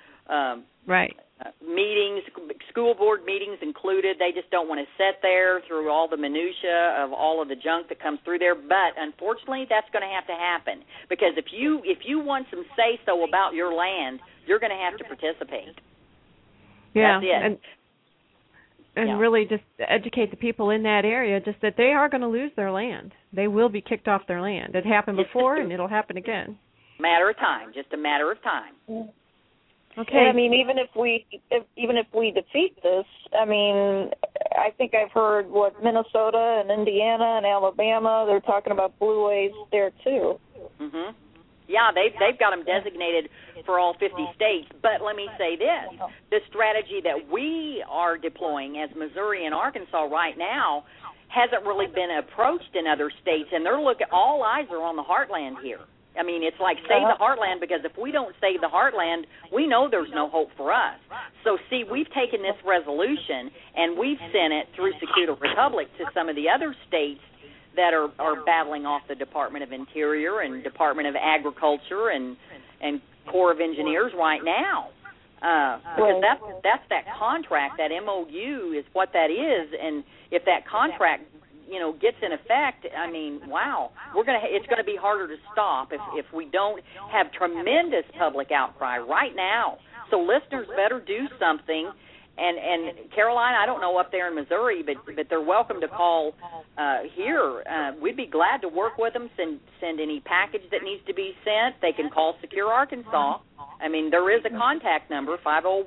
meetings, school board meetings included. They just don't want to sit there through all the minutia of all of the junk that comes through there. But unfortunately, that's going to have to happen, because if you want some say-so about your land, you're going to have to participate. Yeah, that's it. And really just educate the people in that area just that they are going to lose their land. They will be kicked off their land. It happened before, and it'll happen again. Matter of time, just a matter of time. Okay. And, I mean, even if we defeat this, I mean, I think I've heard Minnesota and Indiana and Alabama, they're talking about blue ways there too. Yeah, they've got them designated for all 50 states. But let me say this, the strategy that we are deploying as Missouri and Arkansas right now hasn't really been approached in other states, and all eyes are on the heartland here. I mean, it's like save the heartland, because if we don't save the heartland, we know there's no hope for us. So, see, we've taken this resolution, and we've sent it through Secure Republic to some of the other states that are battling off the Department of Interior and Department of Agriculture and Corps of Engineers right now. because that's that contract. That MOU is what that is, and if that contract, gets in effect, I mean, wow, it's gonna be harder to stop if we don't have tremendous public outcry right now. So listeners better do something. And Caroline, I don't know up there in Missouri, but they're welcome to call here. We'd be glad to work with them, send any package that needs to be sent. They can call Secure Arkansas. I mean, there is a contact number,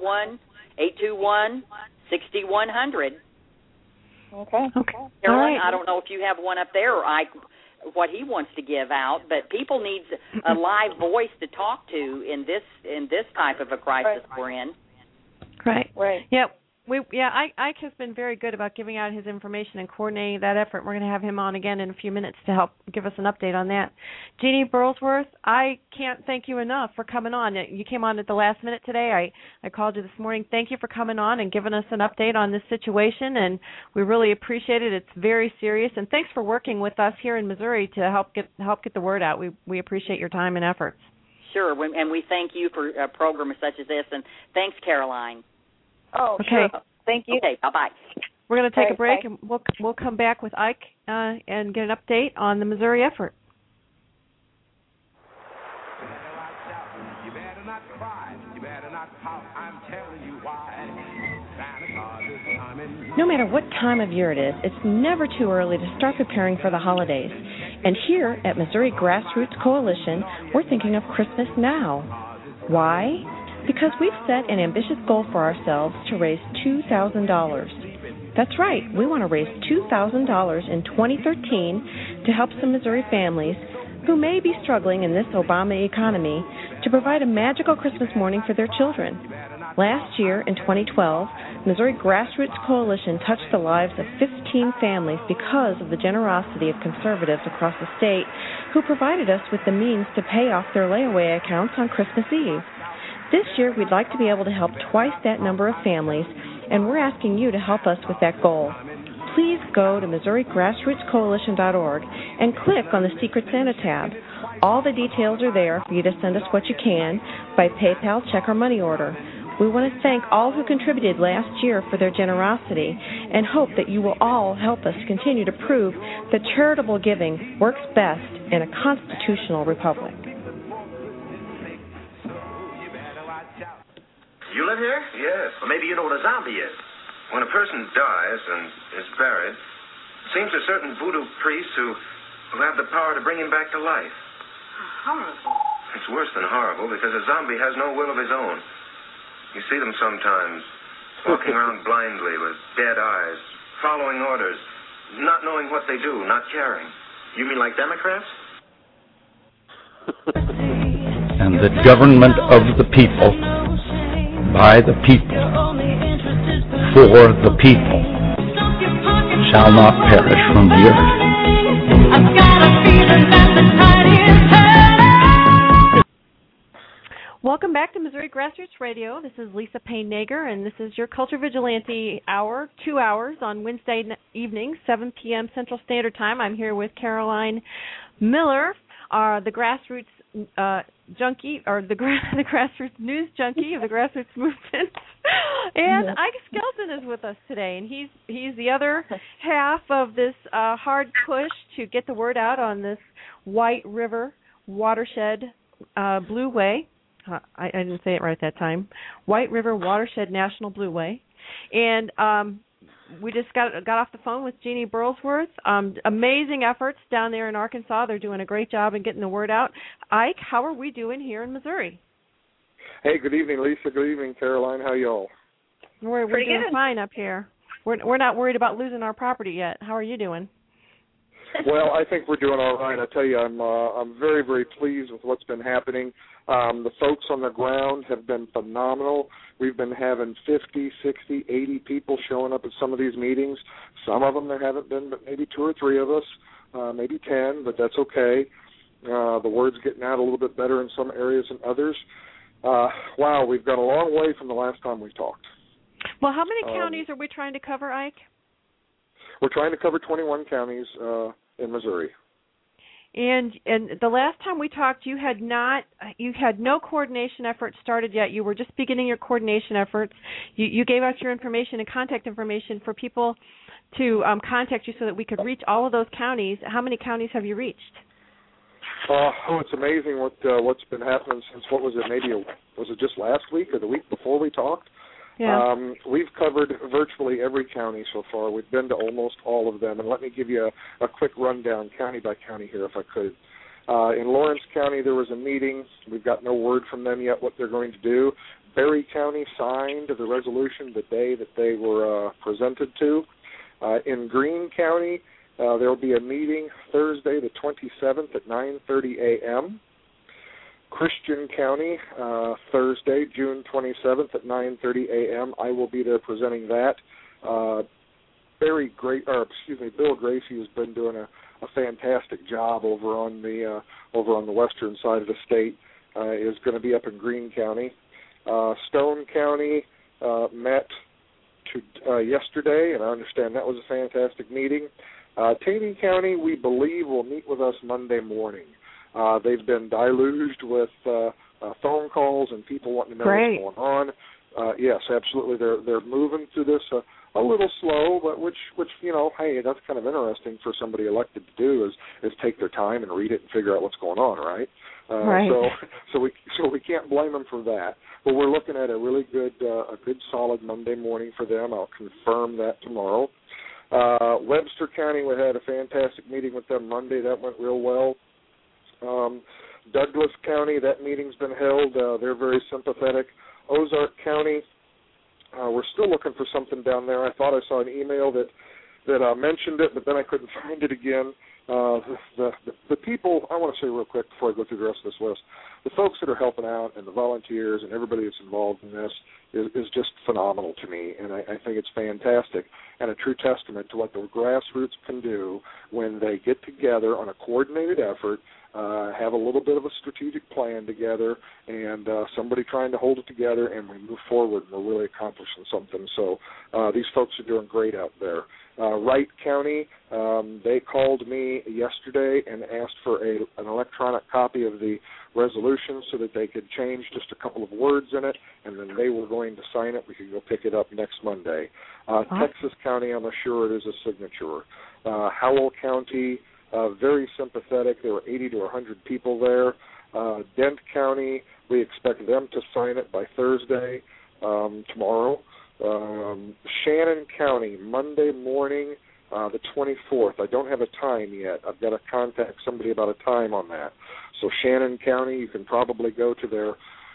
501-821-6100. Okay. Caroline, I don't know if you have one up there or what he wants to give out, but people need a live voice to talk to in this type of a crisis we're in. Right. Yep. Ike has been very good about giving out his information and coordinating that effort. We're going to have him on again in a few minutes to help give us an update on that. Jeannie Burlsworth, I can't thank you enough for coming on. You came on at the last minute today. I called you this morning. Thank you for coming on and giving us an update on this situation, and we really appreciate it. It's very serious, and thanks for working with us here in Missouri to help get the word out. We appreciate your time and efforts. Sure, and we thank you for a program such as this, and thanks, Caroline. Oh, okay. Sure. Thank you. Okay, bye-bye. We're going to take a break, and we'll come back with Ike and get an update on the Missouri effort. You better not cry. You better not pout. I'm telling you why. Santa Claus is coming. No matter what time of year it is, it's never too early to start preparing for the holidays. And here at Missouri Grassroots Coalition, we're thinking of Christmas now. Why? Because we've set an ambitious goal for ourselves to raise $2,000. That's right, we want to raise $2,000 in 2013 to help some Missouri families who may be struggling in this Obama economy to provide a magical Christmas morning for their children. Last year, in 2012, Missouri Grassroots Coalition touched the lives of 15 families because of the generosity of conservatives across the state who provided us with the means to pay off their layaway accounts on Christmas Eve. This year, we'd like to be able to help twice that number of families, and we're asking you to help us with that goal. Please go to MissouriGrassrootsCoalition.org and click on the Secret Santa tab. All the details are there for you to send us what you can by PayPal, check, or money order. We want to thank all who contributed last year for their generosity and hope that you will all help us continue to prove that charitable giving works best in a constitutional republic. You live here? Yes. Or maybe you know what a zombie is. When a person dies and is buried, it seems to certain voodoo priests who have the power to bring him back to life. Horrible. It's worse than horrible because a zombie has no will of his own. You see them sometimes walking around blindly with dead eyes, following orders, not knowing what they do, not caring. You mean like Democrats? And the government of the people, by the people, for the people, shall not perish from the earth. I've got a feeling that the tide is turning. Welcome back to Missouri Grassroots Radio. This is Lisa Payne-Nager, and this is your Culture Vigilante Hour, 2 hours on Wednesday evening, 7 p.m. Central Standard Time. I'm here with Caroline Miller, the Grassroots junkie, or the grassroots news junkie of the grassroots movement, and Ike Skelton is with us today, and he's the other half of this hard push to get the word out on this White River Watershed Blueway. I didn't say it right that time. White River Watershed National Blueway, and we just got off the phone with Jeannie Burlsworth. Amazing efforts down there in Arkansas. They're doing a great job in getting the word out. Ike, how are we doing here in Missouri? Hey, good evening, Lisa. Good evening, Caroline. How y'all? We're doing fine up here. We're not worried about losing our property yet. How are you doing? Well, I think we're doing all right. I tell you, I'm very, very pleased with what's been happening. The folks on the ground have been phenomenal. We've been having 50, 60, 80 people showing up at some of these meetings. Some of them there haven't been, but maybe 2 or 3 of us, maybe 10, but that's okay. The word's getting out a little bit better in some areas than others. Wow, we've got a long way from the last time we talked. Well, how many counties are we trying to cover, Ike? We're trying to cover 21 counties in Missouri. And the last time we talked, you had no coordination efforts started yet. You were just beginning your coordination efforts. You gave us your information and contact information for people to contact you so that we could reach all of those counties. How many counties have you reached? It's amazing what's been happening since, what was it, was it just last week or the week before we talked? Yeah. We've covered virtually every county so far. We've been to almost all of them. And let me give you a quick rundown, county by county here, if I could. In Lawrence County, there was a meeting. We've got no word from them yet what they're going to do. Berry County signed the resolution the day that they were presented to. In Greene County, there will be a meeting Thursday the 27th at 9:30 a.m. Christian County, Thursday, June 27th at 9:30 a.m. I will be there presenting that. Bill Gracie has been doing a fantastic job over on the western side of the state. Is going to be up in Greene County. Stone County met yesterday, and I understand that was a fantastic meeting. Taney County, we believe, will meet with us Monday morning. They've been deluged with phone calls and people wanting to know what's going on. Yes, absolutely. They're moving through this a little slow, but which hey, that's kind of interesting for somebody elected to do is take their time and read it and figure out what's going on, right? Right. So we can't blame them for that. But we're looking at a really good solid Monday morning for them. I'll confirm that tomorrow. Webster County, we had a fantastic meeting with them Monday. That went real well. Douglas County, that meeting's been held. They're very sympathetic. Ozark County, we're still looking for something down there. I thought I saw an email that mentioned it, but then I couldn't find it again. The people, I want to say real quick before I go through the rest of this list, the folks that are helping out and the volunteers and everybody that's involved in this is just phenomenal to me, and I think it's fantastic and a true testament to what the grassroots can do when they get together on a coordinated effort, have a little bit of a strategic plan together, and somebody trying to hold it together, and we move forward, and we're really accomplishing something. So these folks are doing great out there. Wright County, they called me yesterday and asked for an electronic copy of the resolution so that they could change just a couple of words in it, and then they were going to sign it. We could go pick it up next Monday. Texas County, I'm assured, is a signature. Howell County, very sympathetic. There were 80 to 100 people there. Dent County, we expect them to sign it by Thursday, tomorrow. Shannon County, Monday morning, the 24th. I don't have a time yet. I've got to contact somebody about a time on that. So Shannon County, you can probably go to their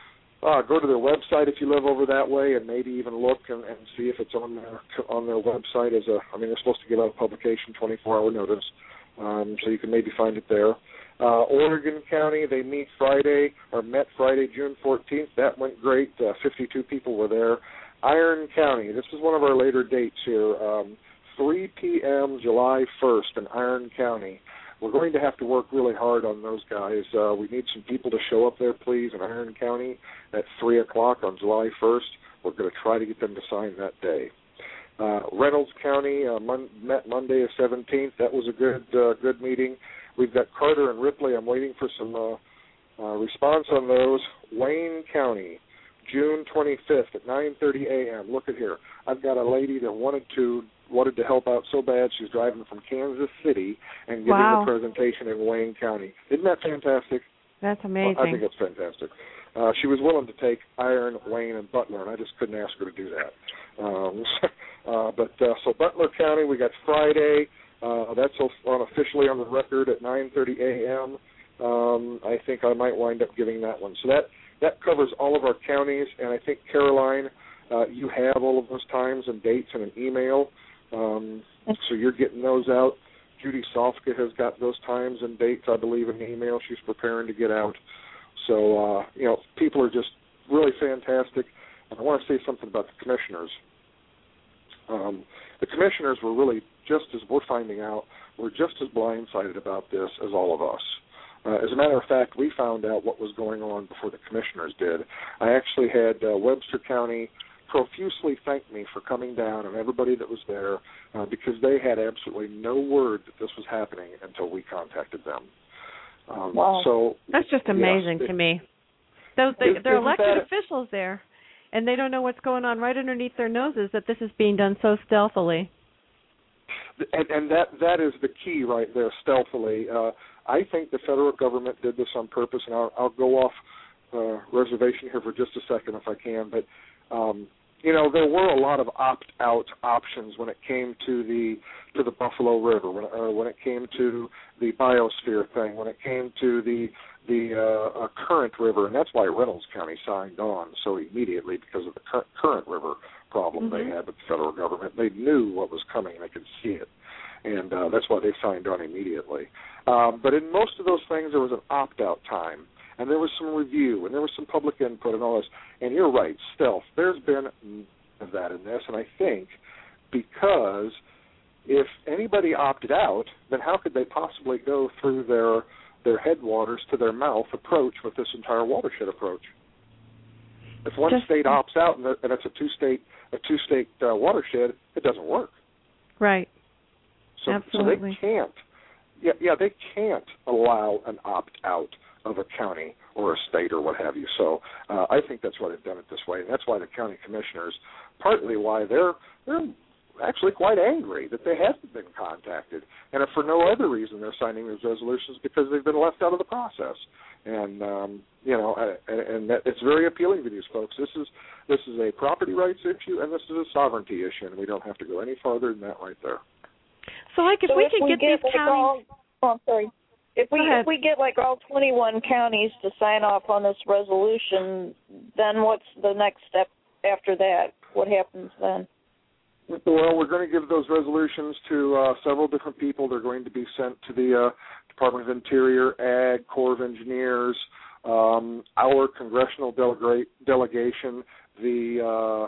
website if you live over that way, and maybe even look and see if it's on their website they're supposed to give out a publication 24-hour notice, so you can maybe find it there. Oregon County, they met Friday, June 14th. That went great. 52 people were there. Iron County, this is one of our later dates here, 3 p.m. July 1st in Iron County. We're going to have to work really hard on those guys. We need some people to show up there, please, in Iron County at 3 o'clock on July 1st. We're going to try to get them to sign that day. Reynolds County met Monday the 17th. That was a good meeting. We've got Carter and Ripley. I'm waiting for some response on those. Wayne County, June 25th at 9:30 a.m. Look at here. I've got a lady that wanted to help out so bad. She's driving from Kansas City and giving the presentation in Wayne County. Isn't that fantastic? That's amazing. Well, I think that's fantastic. She was willing to take Iron, Wayne, and Butler, and I just couldn't ask her to do that. So Butler County, we got Friday. That's officially on the record at 9:30 a.m. I think I might wind up giving that one. So that covers all of our counties, and I think, Caroline, you have all of those times and dates in an email, so you're getting those out. Judy Sofka has got those times and dates, I believe, in the email she's preparing to get out. So, people are just really fantastic. And I want to say something about the commissioners. The commissioners were really we're finding out, we're just as blindsided about this as all of us. As a matter of fact, we found out what was going on before the commissioners did. I actually had Webster County profusely thank me for coming down and everybody that was there because they had absolutely no word that this was happening until we contacted them. Wow. So that's just amazing to me. They're elected officials there, and they don't know what's going on right underneath their noses, that this is being done so stealthily. And that is the key right there, stealthily. I think the federal government did this on purpose, and I'll go off reservation here for just a second if I can. But there were a lot of opt-out options when it came to the Buffalo River, when it came to the biosphere thing, when it came to the Current River, and that's why Reynolds County signed on so immediately, because of the Current River problem they had with the federal government. They knew what was coming. They could see it, and that's why they signed on immediately. But in most of those things, there was an opt-out time, and there was some review, and there was some public input and all this. And you're right, stealth. There's been none of that in this, and I think because if anybody opted out, then how could they possibly go through their headwaters to their mouth approach with this entire watershed approach? If one state opts out and it's a two-state watershed, it doesn't work. Right. So they can't. Yeah, they can't allow an opt-out of a county or a state or what have you. So I think that's why they've done it this way, and that's why the county commissioners, partly why they're actually quite angry that they haven't been contacted, and if for no other reason they're signing these resolutions, because they've been left out of the process. And and that, it's very appealing to these folks. This is a property rights issue, and this is a sovereignty issue, and we don't have to go any farther than that right there. So, if we can get these counties, if we get like all 21 counties to sign off on this resolution, then what's the next step after that? What happens then? Well, we're going to give those resolutions to several different people. They're going to be sent to the Department of Interior, Ag, Corps of Engineers, our congressional delegation, the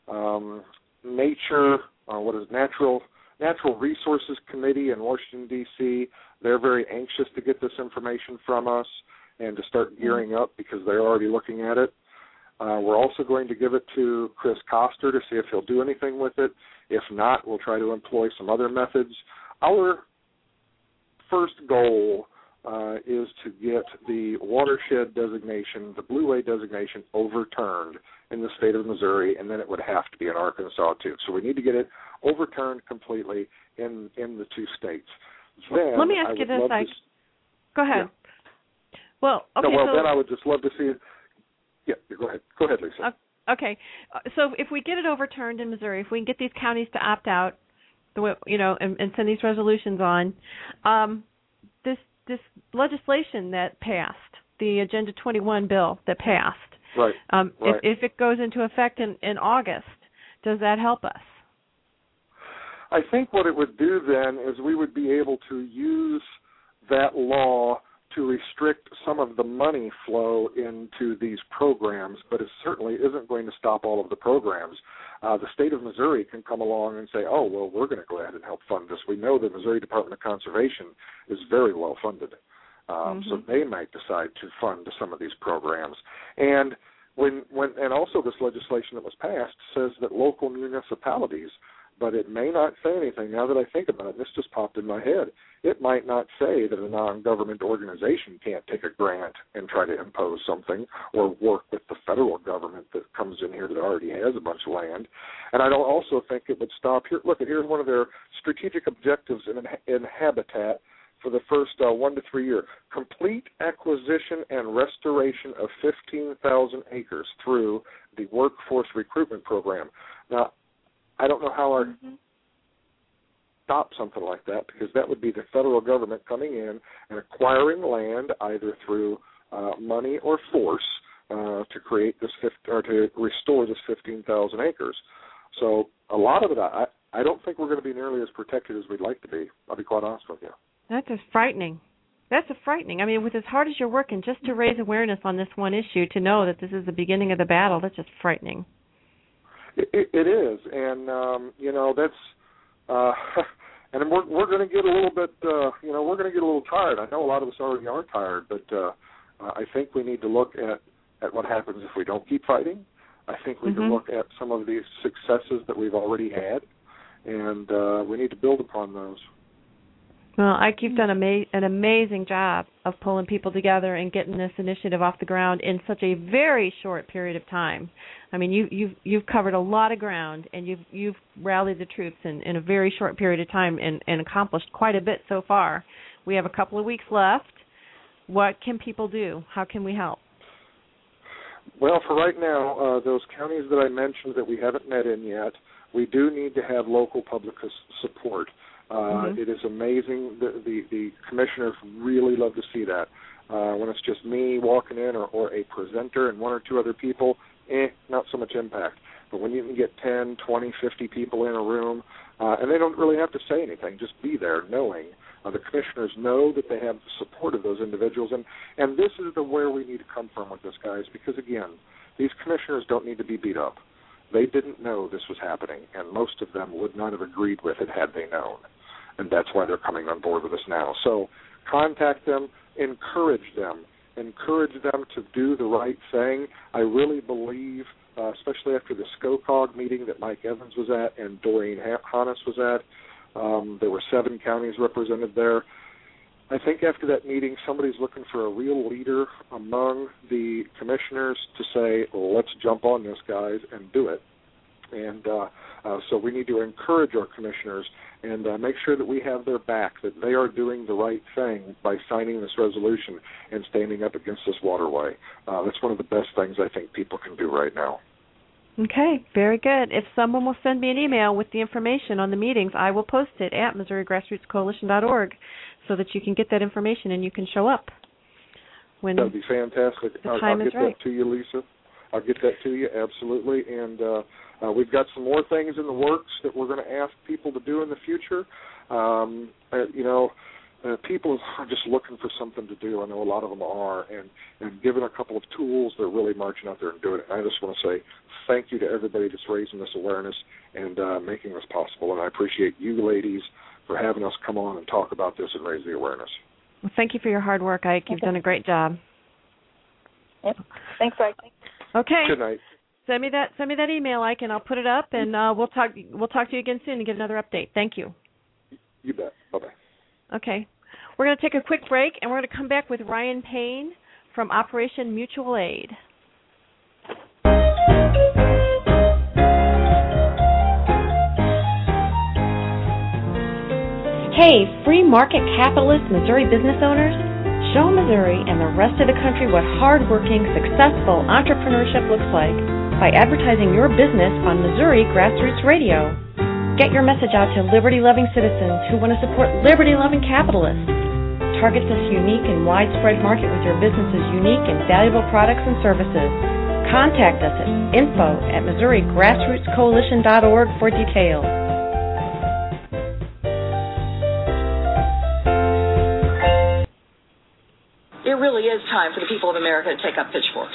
Natural Resources Committee in Washington, D.C. They're very anxious to get this information from us and to start gearing up because they're already looking at it. We're also going to give it to Chris Koster to see if he'll do anything with it. If not, we'll try to employ some other methods. Our first goal is to get the watershed designation, the Blue Way designation, overturned in the state of Missouri, and then it would have to be in Arkansas too. So we need to get it overturned completely in the two states. Then let me ask you this, Ike. Go ahead. Yeah. Well, okay. Then I would just love to see it. Yeah, go ahead. Go ahead, Lisa. Okay. So if we get it overturned in Missouri, if we can get these counties to opt out, and send these resolutions on, this legislation that passed, the Agenda 21 bill that passed, right. If it goes into effect in August, does that help us? I think what it would do then is we would be able to use that law to restrict some of the money flow into these programs, but it certainly isn't going to stop all of the programs. The state of Missouri can come along and say, oh, well, we're going to go ahead and help fund this. We know the Missouri Department of Conservation is very well funded, so they might decide to fund some of these programs. And and also this legislation that was passed says that local municipalities, but it may not say anything. Now that I think about it, this just popped in my head. It might not say that a non-government organization can't take a grant and try to impose something or work with the federal government that comes in here that already has a bunch of land. And I don't also think it would stop here. Look, here's one of their strategic objectives in Habitat for the first 1 to 3 years. Complete acquisition and restoration of 15,000 acres through the Workforce Recruitment Program. Now, I don't know how our stop something like that, because that would be the federal government coming in and acquiring land either through money or force to create this to restore this 15,000 acres. So a lot of it, I don't think we're going to be nearly as protected as we'd like to be. I'll be quite honest with you. That's just frightening. That's frightening. I mean, with as hard as you're working just to raise awareness on this one issue, to know that this is the beginning of the battle, that's just frightening. It is, and that's, and we're going to get a little bit, we're going to get a little tired. I know a lot of us already are tired, but I think we need to look at what happens if we don't keep fighting. I think we can look at some of the successes that we've already had, and we need to build upon those. Well, Ike, you've done an amazing job of pulling people together and getting this initiative off the ground in such a very short period of time. I mean, you've covered a lot of ground, and you've rallied the troops in a very short period of time and accomplished quite a bit so far. We have a couple of weeks left. What can people do? How can we help? Well, for right now, those counties that I mentioned that we haven't met in yet, we do need to have local public support. It is amazing. The commissioners really love to see that. When it's just me walking in or a presenter and one or two other people, not so much impact. But when you can get 10, 20, 50 people in a room, and they don't really have to say anything, just be there knowing. The commissioners know that they have the support of those individuals. And this is where we need to come from with this, guys, because, again, these commissioners don't need to be beat up. They didn't know this was happening, and most of them would not have agreed with it had they known. And that's why they're coming on board with us now. So contact them, encourage them to do the right thing. I really believe, especially after the SCOCOG meeting that Mike Evans was at and Doreen Hannes was at, there were 7 counties represented there. I think after that meeting, somebody's looking for a real leader among the commissioners to say, well, let's jump on this, guys, and do it. And so we need to encourage our commissioners and make sure that we have their back, that they are doing the right thing by signing this resolution and standing up against this waterway. That's one of the best things I think people can do right now. Okay, very good. If someone will send me an email with the information on the meetings, I will post it at MissouriGrassrootsCoalition.org so that you can get that information and you can show up. That would be fantastic. I'll get that to you, Lisa. I'll get that to you, absolutely. And we've got some more things in the works that we're going to ask people to do in the future. People are just looking for something to do. I know a lot of them are. And given a couple of tools, they're really marching out there and doing it. And I just want to say thank you to everybody that's raising this awareness and making this possible. And I appreciate you ladies for having us come on and talk about this and raise the awareness. Well, thank you for your hard work, Ike. You've done a great job. Yep. Thanks, Ike. Okay. Good night. Send me that email, Ike, and I'll put it up, and we'll talk to you again soon and get another update. Thank you. You bet. Bye-bye. Okay. We're going to take a quick break, and we're going to come back with Ryan Payne from Operation Mutual Aid. Hey, free market capitalist Missouri business owners, show Missouri and the rest of the country what hardworking, successful entrepreneurship looks like by advertising your business on Missouri Grassroots Radio. Get your message out to liberty-loving citizens who want to support liberty-loving capitalists. Target this unique and widespread market with your business's unique and valuable products and services. Contact us at info@MissouriGrassrootsCoalition.org for details. It really is time for the people of America to take up pitchforks.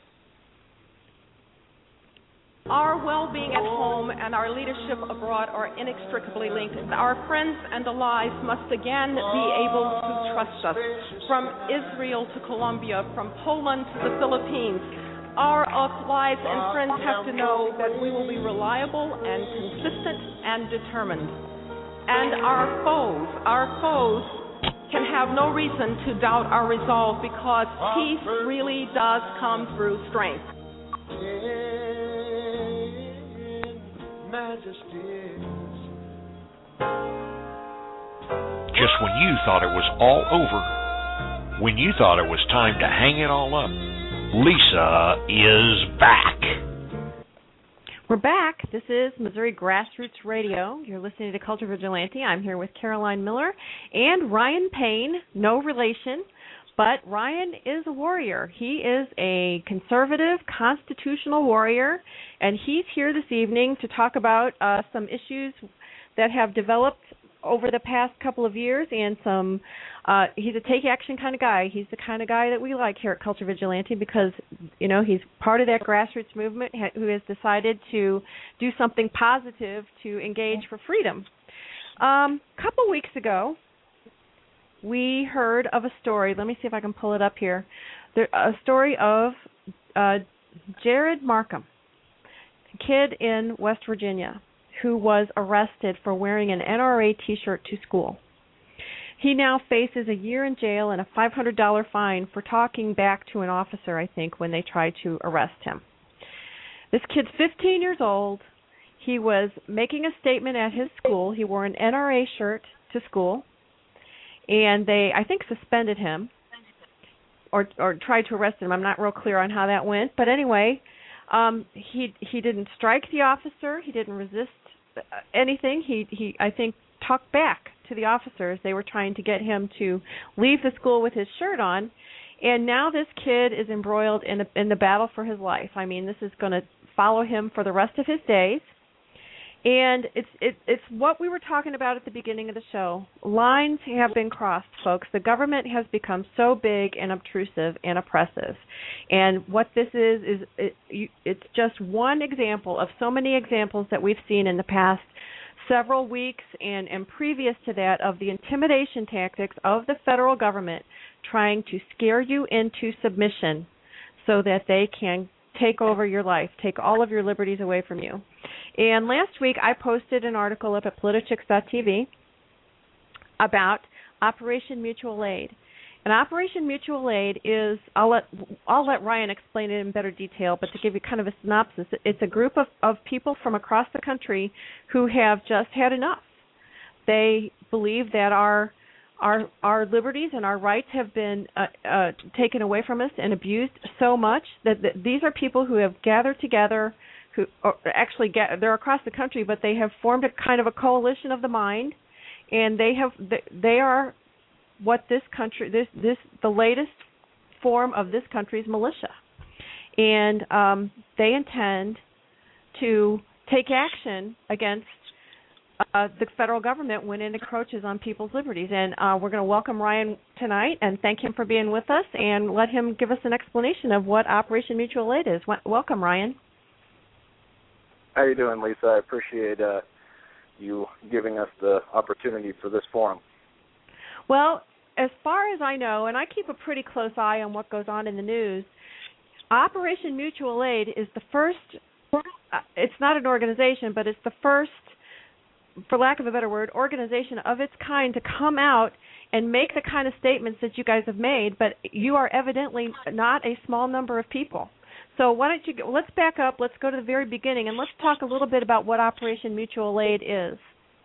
Our well-being at home and our leadership abroad are inextricably linked. Our friends and allies must again be able to trust us. From Israel to Colombia, from Poland to the Philippines, our allies and friends have to know that we will be reliable and consistent and determined. And our foes can have no reason to doubt our resolve because peace really does come through strength. Just when you thought it was all over, when you thought it was time to hang it all up, Lisa is back. We're back. This is Missouri Grassroots Radio. You're listening to Culture Vigilante. I'm here with Caroline Miller and Ryan Payne, no relation, but Ryan is a warrior. He is a conservative, constitutional warrior, and he's here this evening to talk about some issues that have developed over the past couple of years, and he's a take action kind of guy. He's the kind of guy that we like here at Culture Vigilante because, you know, he's part of that grassroots movement who has decided to do something positive to engage for freedom. Couple weeks ago, we heard of a story. Let me see if I can pull it up here. A story of Jared Markham, a kid in West Virginia, who was arrested for wearing an NRA T-shirt to school. He now faces a year in jail and a $500 fine for talking back to an officer, I think, when they tried to arrest him. This kid's 15 years old. He was making a statement at his school. He wore an NRA shirt to school, and they, I think, suspended him or tried to arrest him. I'm not real clear on how that went, but anyway, he didn't strike the officer. He didn't resist anything. He I think talked back to the officers. They were trying to get him to leave the school with his shirt on, and now this kid is embroiled in the battle for his life. I mean, this is going to follow him for the rest of his days. And it's what we were talking about at the beginning of the show. Lines have been crossed, folks. The government has become so big and obtrusive and oppressive. And what this is it's just one example of so many examples that we've seen in the past several weeks and previous to that of the intimidation tactics of the federal government trying to scare you into submission so that they can take over your life, take all of your liberties away from you. And last week I posted an article up at politichicks.tv about Operation Mutual Aid. And Operation Mutual Aid is, I'll let Ryan explain it in better detail, but to give you kind of a synopsis, it's a group of people from across the country who have just had enough. They believe that our liberties and our rights have been taken away from us and abused so much that these are people who have gathered together, they're across the country, but they have formed a kind of a coalition of the mind, and they are what this country, the latest form of this country's militia, and they intend to take action against the federal government when it encroaches on people's liberties. And we're going to welcome Ryan tonight and thank him for being with us and let him give us an explanation of what Operation Mutual Aid is. Welcome, Ryan. How are you doing, Lisa? I appreciate you giving us the opportunity for this forum. Well, as far as I know, and I keep a pretty close eye on what goes on in the news, Operation Mutual Aid is the first, it's not an organization, but it's the first, for lack of a better word, organization of its kind to come out and make the kind of statements that you guys have made, but you are evidently not a small number of people. So why don't you, let's back up, let's go to the very beginning, and let's talk a little bit about what Operation Mutual Aid is.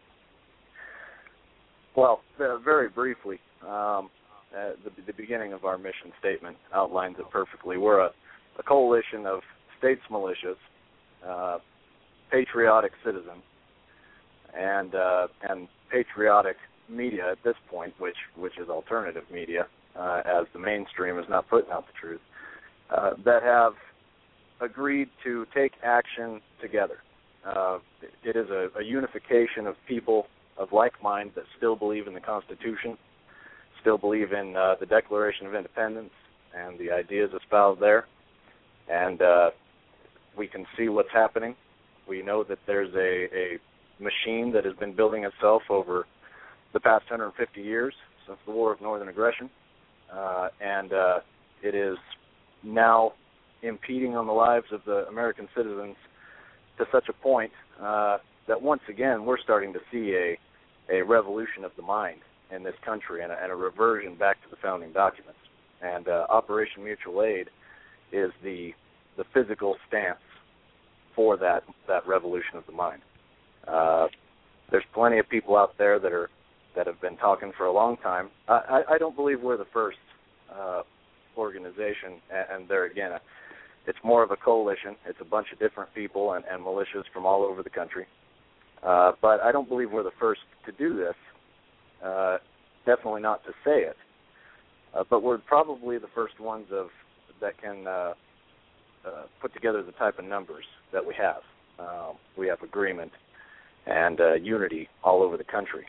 Well, very briefly, the beginning of our mission statement outlines it perfectly. We're a coalition of states' militias, patriotic citizens, and patriotic media at this point, which is alternative media, as the mainstream is not putting out the truth, that have agreed to take action together. It is a unification of people of like mind that still believe in the Constitution, still believe in the Declaration of Independence and the ideas espoused there. And we can see what's happening. We know that there's a machine that has been building itself over the past 150 years since the War of Northern Aggression. And it is now impeding on the lives of the American citizens to such a point that once again we're starting to see a revolution of the mind in this country and a reversion back to the founding documents. And Operation Mutual Aid is the physical stance for that revolution of the mind. There's plenty of people out there that have been talking for a long time. I don't believe we're the first organization, and there again, it's more of a coalition. It's a bunch of different people and militias from all over the country. But I don't believe we're the first to do this, definitely not to say it. But we're probably the first ones that can put together the type of numbers that we have. We have agreement and unity all over the country.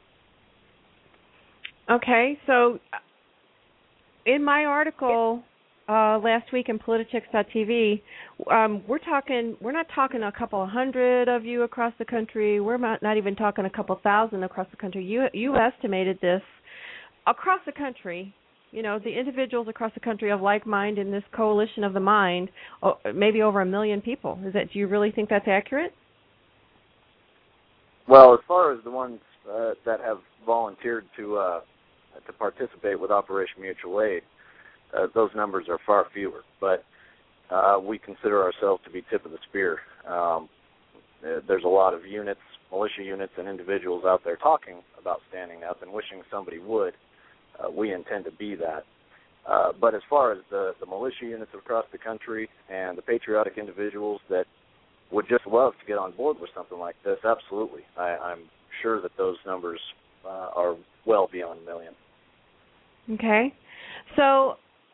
Okay, so in my article last week in politichicks.tv, we're not talking a couple of hundred of you across the country. We're not even talking a couple thousand across the country. You estimated this across the country. You know, the individuals across the country of like mind in this coalition of the mind, maybe over 1 million people. Do you really think that's accurate? Well, as far as the ones that have volunteered to to participate with Operation Mutual Aid, those numbers are far fewer. But we consider ourselves to be tip of the spear. There's a lot of units, militia units, and individuals out there talking about standing up and wishing somebody would. We intend to be that. But as far as the militia units across the country and the patriotic individuals that would just love to get on board with something like this, absolutely. I'm sure that those numbers are well beyond 1 million. Okay. So,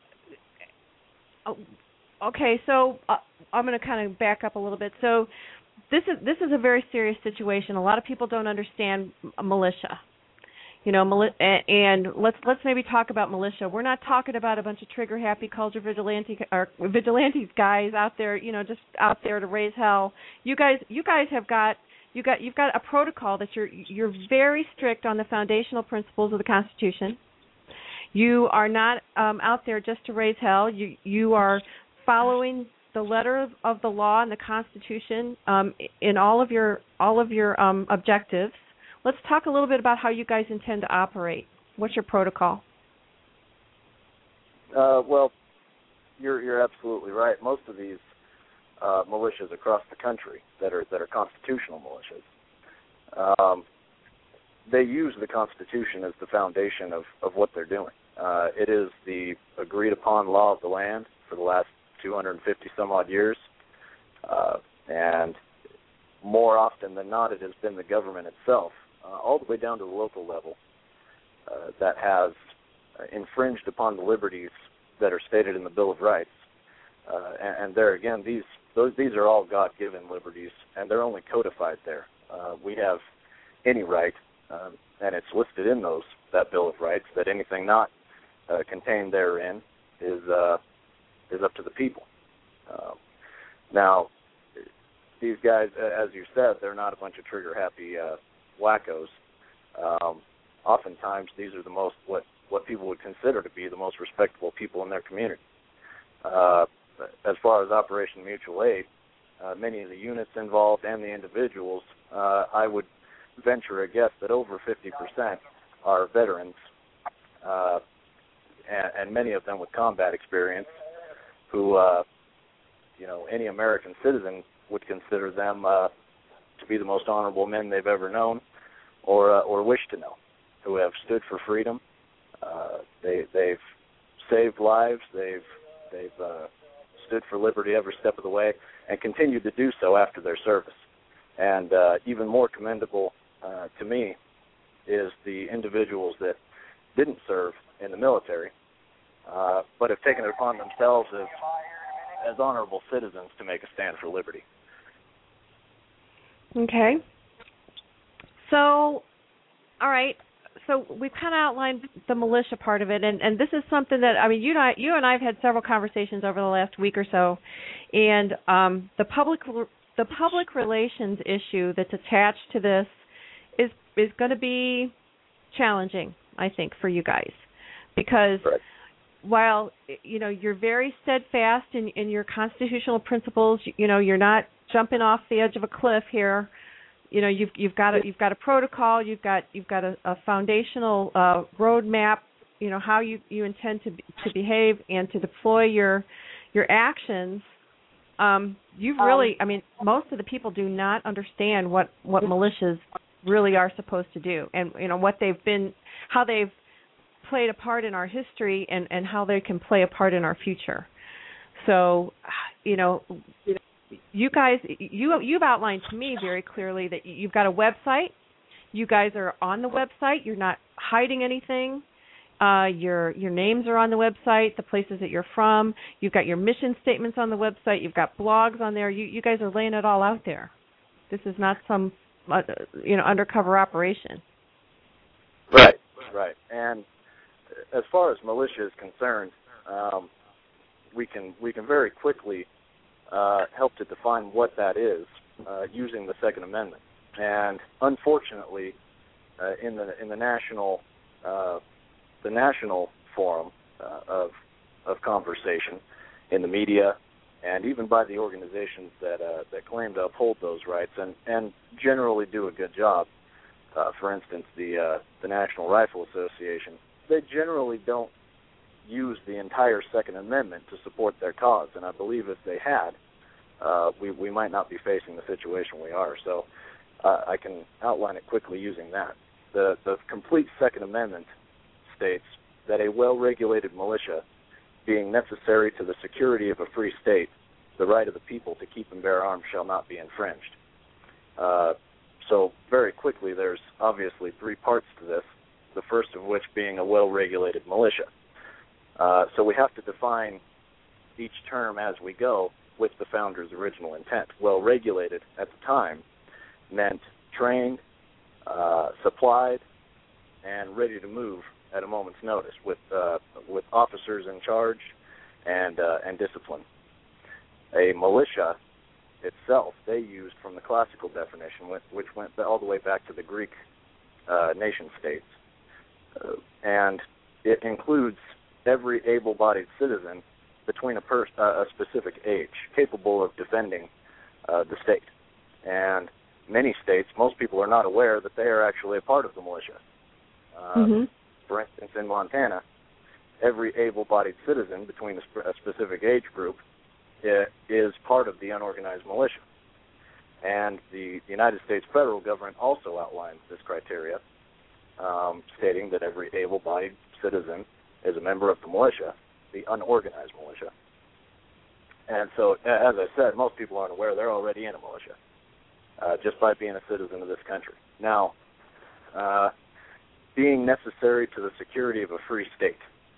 I'm going to kind of back up a little bit. So this is a very serious situation. A lot of people don't understand a militia. And let's maybe talk about militia. We're not talking about a bunch of trigger-happy culture vigilantes guys out there, just out there to raise hell. You guys have got you've got a protocol that you're very strict on the foundational principles of the Constitution. You are not out there just to raise hell. You are following the letter of the law and the Constitution in all of your objectives. Let's talk a little bit about how you guys intend to operate. What's your protocol? Well, you're absolutely right. Most of these militias across the country that are constitutional militias, they use the Constitution as the foundation of what they're doing. It is the agreed-upon law of the land for the last 250 some odd years, and more often than not, it has been the government itself, all the way down to the local level, that has infringed upon the liberties that are stated in the Bill of Rights. And there again, these are all God-given liberties, and they're only codified there. We have any right, and it's listed in that Bill of Rights, that anything not contained therein is up to the people. Now, these guys, as you said, they're not a bunch of trigger-happy wackos. Oftentimes, these are the most what people would consider to be the most respectable people in their community. As far as Operation Mutual Aid, many of the units involved and the individuals, I would venture a guess that over 50% are veterans, and many of them with combat experience, who, any American citizen would consider them to be the most honorable men they've ever known or wish to know, who have stood for freedom. They've saved lives. They've stood for liberty every step of the way and continue to do so after their service. And even more commendable to me is the individuals that didn't serve in the military, but have taken it upon themselves as honorable citizens to make a stand for liberty. Okay. So, all right. So we've kind of outlined the militia part of it, and this is something that, you and I have had several conversations over the last week or so, and the public relations issue that's attached to this is going to be challenging, I think, for you guys, because while you're very steadfast in your constitutional principles, you're not jumping off the edge of a cliff here. You've got a protocol, you've got a foundational roadmap, how you intend to behave and to deploy your actions. You've really, most of the people do not understand what militias really are supposed to do, and what they've been, how they've played a part in our history, and how they can play a part in our future. So, you guys, you've outlined to me very clearly that you've got a website. You guys are on the website. You're not hiding anything. Your names are on the website, the places that you're from. You've got your mission statements on the website. You've got blogs on there. You guys are laying it all out there. This is not some undercover operation. Right. And as far as militia is concerned, we can very quickly help to define what that is using the Second Amendment. And unfortunately, in the national forum of conversation, in the media, and even by the organizations that claim to uphold those rights and generally do a good job. For instance, the National Rifle Association they generally don't use the entire Second Amendment to support their cause, and I believe if they had, we might not be facing the situation we are. So I can outline it quickly using that. The complete Second Amendment states that a well-regulated militia, being necessary to the security of a free state, the right of the people to keep and bear arms shall not be infringed. So very quickly, there's obviously three parts to this, the first of which being a well-regulated militia. So we have to define each term as we go with the founders' original intent. Well-regulated at the time meant trained, supplied, and ready to move at a moment's notice with officers in charge and discipline. A militia itself, they used from the classical definition, which went all the way back to the Greek nation-states. And it includes every able-bodied citizen between a specific age, capable of defending the state. And many states, most people are not aware that they are actually a part of the militia. For instance, in Montana, every able-bodied citizen between a specific age group is part of the unorganized militia. And the United States federal government also outlines this criteria, stating that every able-bodied citizen is a member of the militia, the unorganized militia. And so, as I said, most people aren't aware they're already in a militia, just by being a citizen of this country. Now, being necessary to the security of a free state.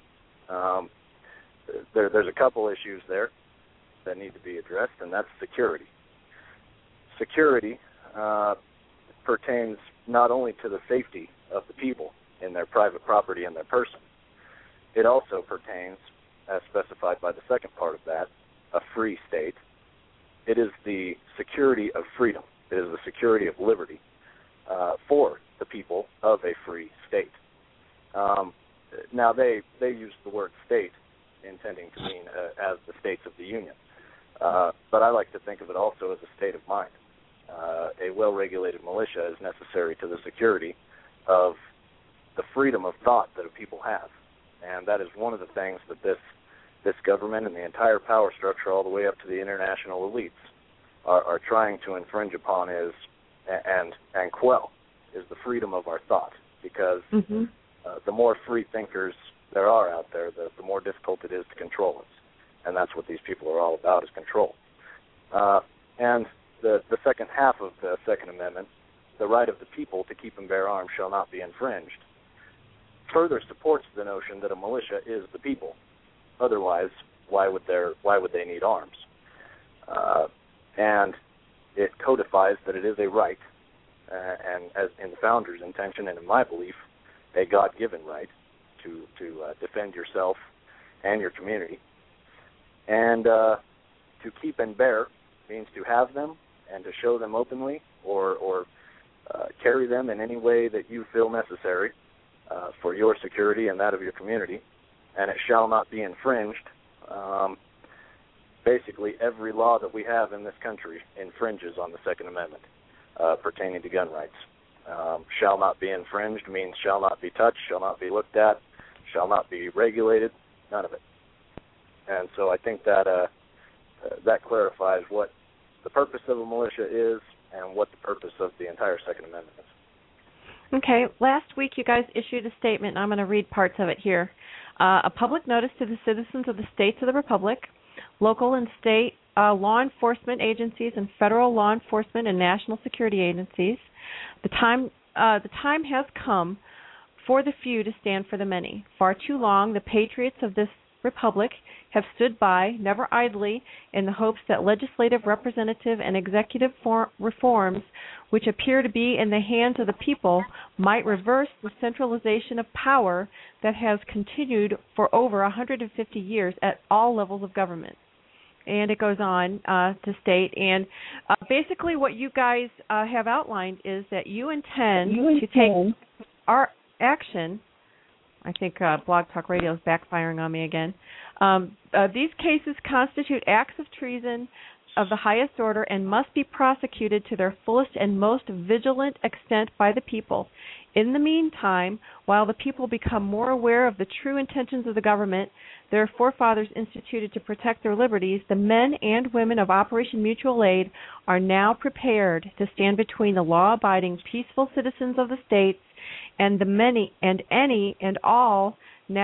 There's a couple issues there that need to be addressed, and that's security. Security pertains not only to the safety of the people in their private property and their person, it also pertains, as specified by the second part of that, a free state. It is the security of freedom. It is the security of liberty for the people of a free state. Now, they use the word state intending to mean as the states of the Union. But I like to think of it also as a state of mind. A well-regulated militia is necessary to the security of the freedom of thought that a people have. And that is one of the things that this government and the entire power structure all the way up to the international elites are trying to infringe upon and quell is the freedom of our thought. Because the more free thinkers there are out there, the more difficult it is to control us. And that's what these people are all about, is control. And the second half of the Second Amendment, the right of the people to keep and bear arms shall not be infringed, further supports the notion that a militia is the people. Otherwise, why would they need arms? And it codifies that it is a right, and as in the founders' intention and in my belief, a God-given right to defend yourself and your community. And to keep and bear means to have them and to show them openly or carry them in any way that you feel necessary for your security and that of your community. And it shall not be infringed. Basically, every law that we have in this country infringes on the Second Amendment pertaining to gun rights. Shall not be infringed means shall not be touched, shall not be looked at, shall not be regulated, none of it. And so I think that that clarifies what the purpose of a militia is and what the purpose of the entire Second Amendment is. Okay. Last week you guys issued a statement, and I'm going to read parts of it here. A public notice to the citizens of the states of the Republic, local and state law enforcement agencies, and federal law enforcement and national security agencies. The time has come for the few to stand for the many. Far too long, the patriots of this republic have stood by, never idly, in the hopes that legislative, representative, and executive reforms, which appear to be in the hands of the people, might reverse the centralization of power that has continued for over 150 years at all levels of government. And it goes on to state, and basically what you guys have outlined is that you intend to take our action. I think Blog Talk Radio is backfiring on me again. These cases constitute acts of treason of the highest order and must be prosecuted to their fullest and most vigilant extent by the people. In the meantime, while the people become more aware of the true intentions of the government their forefathers instituted to protect their liberties, the men and women of Operation Mutual Aid are now prepared to stand between the law-abiding, peaceful citizens of the states and the many and any and all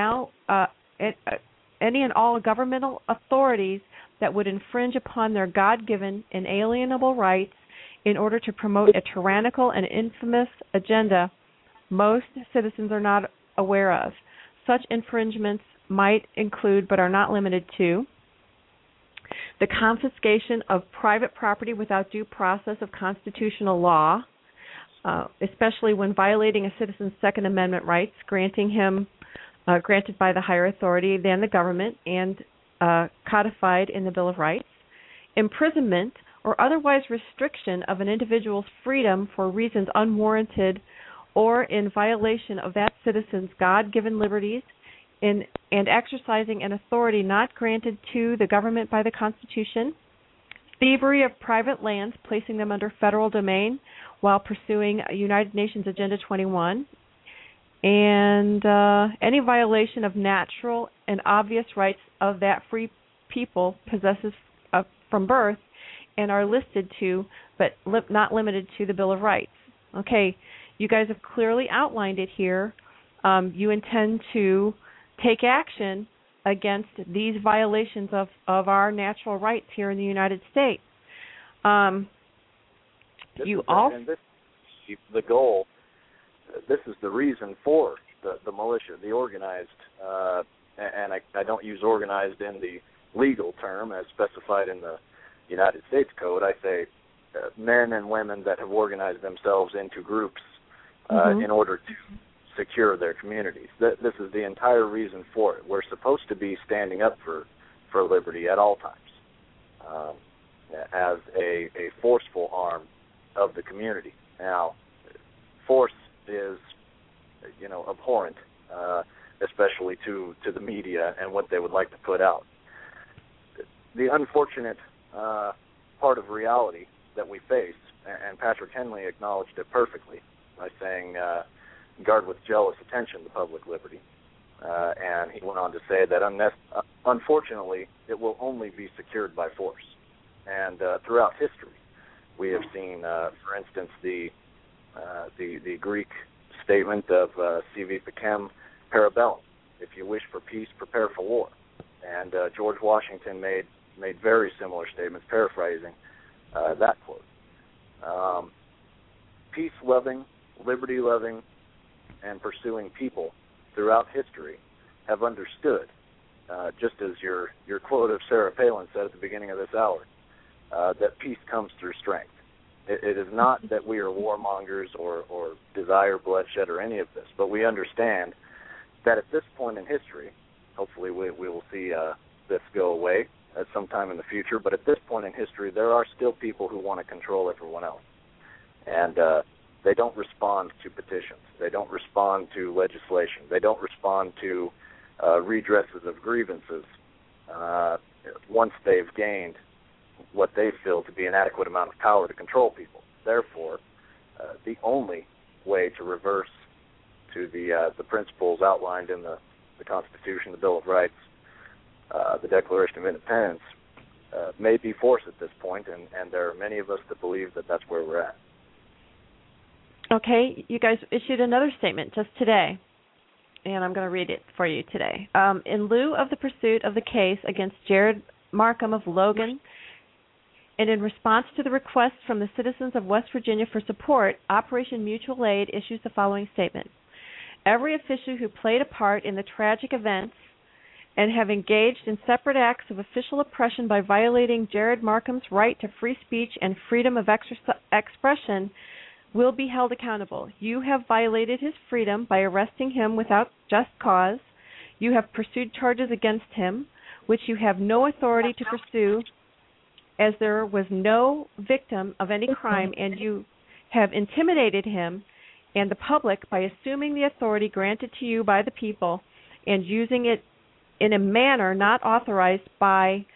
governmental authorities that would infringe upon their God-given, inalienable rights in order to promote a tyrannical and infamous agenda most citizens are not aware of. Such infringements might include, but are not limited to, the confiscation of private property without due process of constitutional law, especially when violating a citizen's Second Amendment rights, granted by the higher authority than the government and codified in the Bill of Rights, imprisonment or otherwise restriction of an individual's freedom for reasons unwarranted or in violation of that citizen's God-given liberties and exercising an authority not granted to the government by the Constitution, thievery of private lands, placing them under federal domain while pursuing United Nations Agenda 21, and any violation of natural and obvious rights of that free people possesses from birth and are listed to, but not limited to, the Bill of Rights. Okay, you guys have clearly outlined it here. You intend to take action against these violations of our natural rights here in the United States. The goal, this is the reason for the militia, the organized, and I don't use organized in the legal term as specified in the United States Code. I say men and women that have organized themselves into groups in order to secure their communities. This is the entire reason for it. We're supposed to be standing up for liberty at all times as a forceful arm of the community. Now, force is, abhorrent, especially to the media and what they would like to put out. The unfortunate part of reality that we face, and Patrick Henley acknowledged it perfectly by saying, guard with jealous attention the public liberty. And he went on to say that unfortunately it will only be secured by force. And throughout history, we have seen, for instance, the Greek statement of C.V. Pacem, Parabellum. If you wish for peace, prepare for war. And George Washington made very similar statements, paraphrasing that quote. Peace-loving, liberty-loving, and pursuing people throughout history have understood, just as your quote of Sarah Palin said at the beginning of this hour, that peace comes through strength. It is not that we are warmongers or desire bloodshed or any of this, but we understand that at this point in history, hopefully we will see this go away at some time in the future, but at this point in history, there are still people who want to control everyone else. And they don't respond to petitions. They don't respond to legislation. They don't respond to redresses of grievances once they've gained what they feel to be an adequate amount of power to control people. Therefore, the only way to reverse to the principles outlined in the Constitution, the Bill of Rights, the Declaration of Independence, may be force at this point, and there are many of us that believe that that's where we're at. Okay, you guys issued another statement just today, and I'm going to read it for you today. In lieu of the pursuit of the case against Jared Markham of Logan, and in response to the request from the citizens of West Virginia for support, Operation Mutual Aid issues the following statement. Every official who played a part in the tragic events and have engaged in separate acts of official oppression by violating Jared Markham's right to free speech and freedom of expression will be held accountable. You have violated his freedom by arresting him without just cause. You have pursued charges against him, which you have no authority to pursue, as there was no victim of any crime, and you have intimidated him and the public by assuming the authority granted to you by the people and using it in a manner not authorized by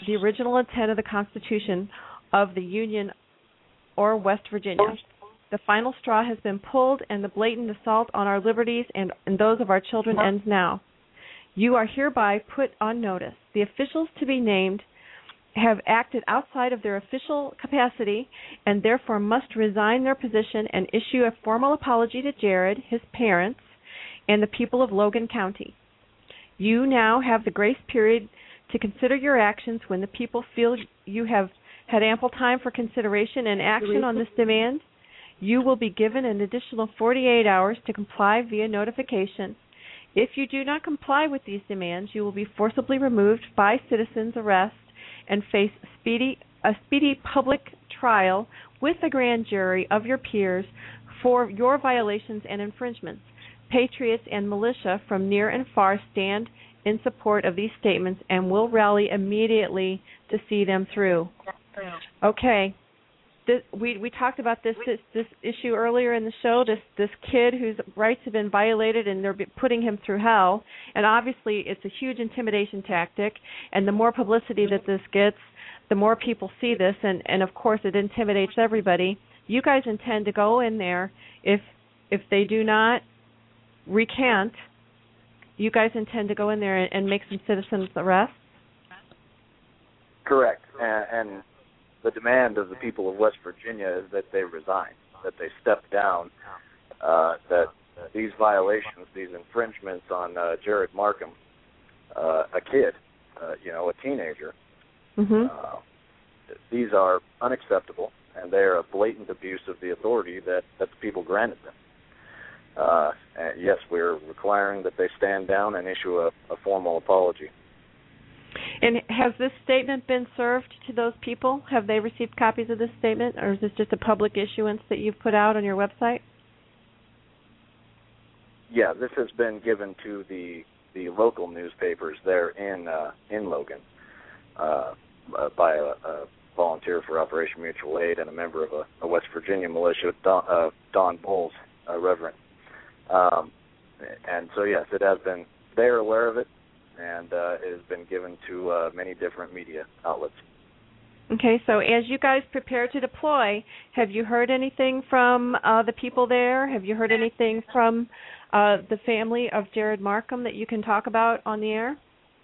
the original intent of the Constitution of the Union or West Virginia. The final straw has been pulled, and the blatant assault on our liberties and those of our children ends now. You are hereby put on notice. The officials to be named have acted outside of their official capacity and therefore must resign their position and issue a formal apology to Jared, his parents, and the people of Logan County. You now have the grace period to consider your actions. When the people feel you have had ample time for consideration and action on this demand, you will be given an additional 48 hours to comply via notification. If you do not comply with these demands, you will be forcibly removed by citizens' arrest and face a speedy public trial with a grand jury of your peers for your violations and infringements. Patriots and militia from near and far stand in support of these statements and will rally immediately to see them through. Okay. We talked about this issue earlier in the show, this kid whose rights have been violated and they're putting him through hell. And obviously it's a huge intimidation tactic, and the more publicity that this gets, the more people see this, and of course it intimidates everybody. You guys intend to go in there if they do not recant. You guys intend to go in there and make some citizens arrests? Correct. And the demand of the people of West Virginia is that they resign, that they step down, that these violations, these infringements on Jared Markham, a kid, a teenager, these are unacceptable, and they are a blatant abuse of the authority that the people granted them. And yes, we're requiring that they stand down and issue a formal apology. And has this statement been served to those people? Have they received copies of this statement, or is this just a public issuance that you've put out on your website? Yeah, this has been given to the local newspapers there in Logan by a volunteer for Operation Mutual Aid and a member of a West Virginia militia, Don Bowles, Reverend. And so, yes, it has been. They're aware of it, and it has been given to many different media outlets. Okay, so as you guys prepare to deploy, have you heard anything from the people there? Have you heard anything from the family of Jared Markham that you can talk about on the air?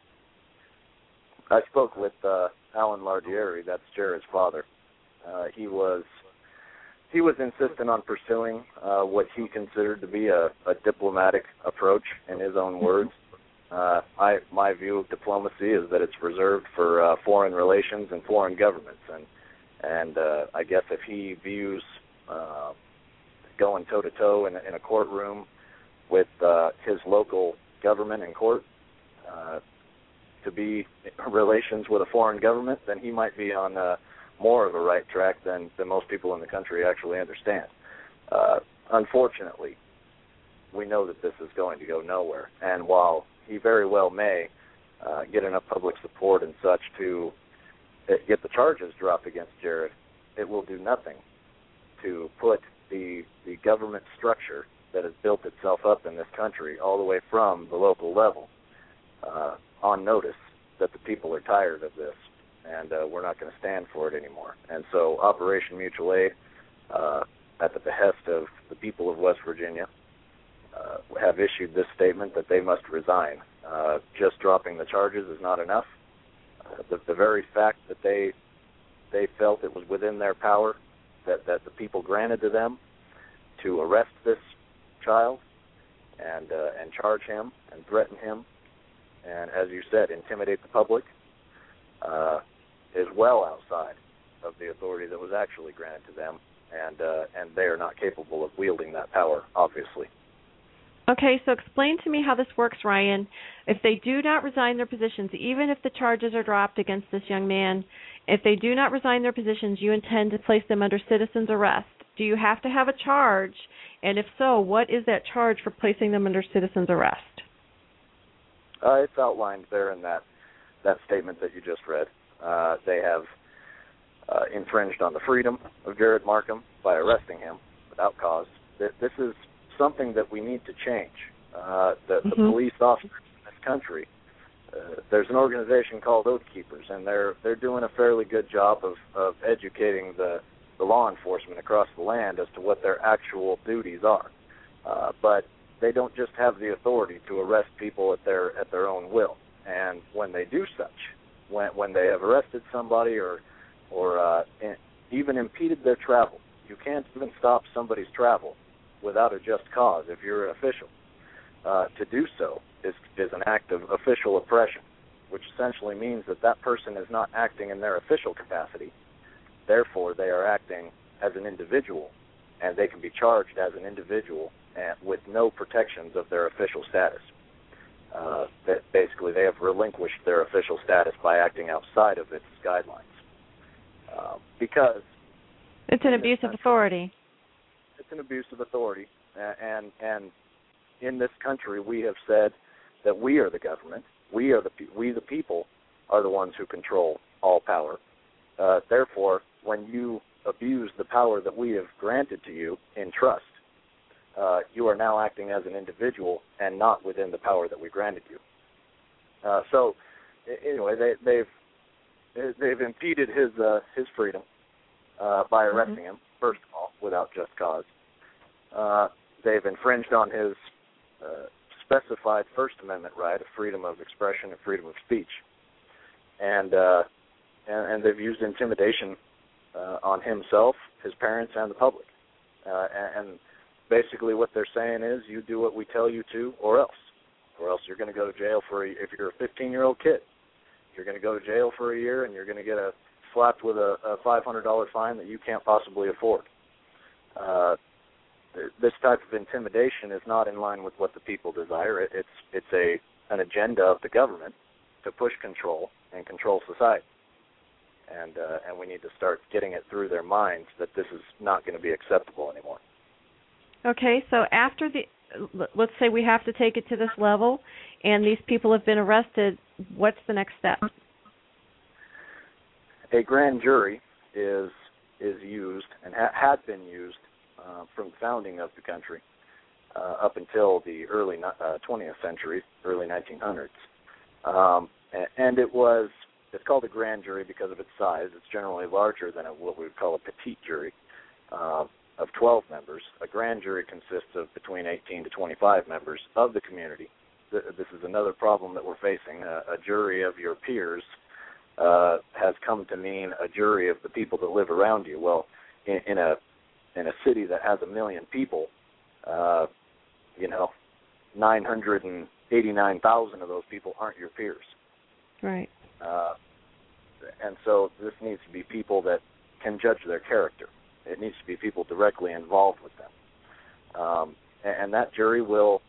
I spoke with Alan Lardieri, that's Jared's father. He was insistent on pursuing what he considered to be a diplomatic approach, in his own words. My view of diplomacy is that it's reserved for foreign relations and foreign governments, and I guess if he views going toe-to-toe in a courtroom with his local government and court to be relations with a foreign government, then he might be on more of a right track than most people in the country actually understand. Unfortunately, we know that this is going to go nowhere, and while he very well may get enough public support and such to get the charges dropped against Jared, it will do nothing to put the government structure that has built itself up in this country all the way from the local level on notice that the people are tired of this, and we're not going to stand for it anymore. And so Operation Mutual Aid, at the behest of the people of West Virginia, have issued this statement that they must resign. Just dropping the charges is not enough. The very fact that they felt it was within their power, that the people granted to them to arrest this child and charge him and threaten him, and as you said, intimidate the public, is well outside of the authority that was actually granted to them, and they are not capable of wielding that power, obviously. Okay, so explain to me how this works, Ryan. If they do not resign their positions, even if the charges are dropped against this young man, if they do not resign their positions, you intend to place them under citizen's arrest. Do you have to have a charge? And if so, what is that charge for placing them under citizen's arrest? It's outlined there in that statement that you just read. They have infringed on the freedom of Jared Markham by arresting him without cause. This is something that we need to change. The police officers in this country there's an organization called Oath Keepers, and they're doing a fairly good job of educating the law enforcement across the land as to what their actual duties are. But they don't just have the authority to arrest people at their own will. And when they do such, when they have arrested somebody or even impeded their travel, you can't even stop somebody's travel without a just cause if you're an official. To do so is an act of official oppression, which essentially means that person is not acting in their official capacity. Therefore, they are acting as an individual, and they can be charged as an individual with no protections of their official status. That basically, they have relinquished their official status by acting outside of its guidelines. Because it's an abuse of authority. It's an abuse of authority, and in this country, we have said that we are the government. We the people are the ones who control all power. Therefore, when you abuse the power that we have granted to you in trust, you are now acting as an individual and not within the power that we granted you. So, anyway, they've impeded his freedom by arresting him, first of all, without just cause. They've infringed on his specified First Amendment right of freedom of expression and freedom of speech, and they've used intimidation on himself, his parents, and the public. And basically, what they're saying is, you do what we tell you to, or else you're going to go to jail if you're a 15-year-old kid, you're going to go to jail for a year, and you're going to get slapped with a $500 fine that you can't possibly afford. This type of intimidation is not in line with what the people desire. It's an agenda of the government to push control and control society. And we need to start getting it through their minds that this is not going to be acceptable anymore. Okay, so after let's say we have to take it to this level, and these people have been arrested, what's the next step? A grand jury is used and had been used from the founding of the country up until the early 20th century, early 1900s. And it's called a grand jury because of its size. It's generally larger than what we would call a petite jury of 12 members. A grand jury consists of between 18 to 25 members of the community. This is another problem that we're facing. A jury of your peers has come to mean a jury of the people that live around you. Well, in a city that has 1 million people, 989,000 of those people aren't your peers. Right. And so this needs to be people that can judge their character. It needs to be people directly involved with them. And that jury will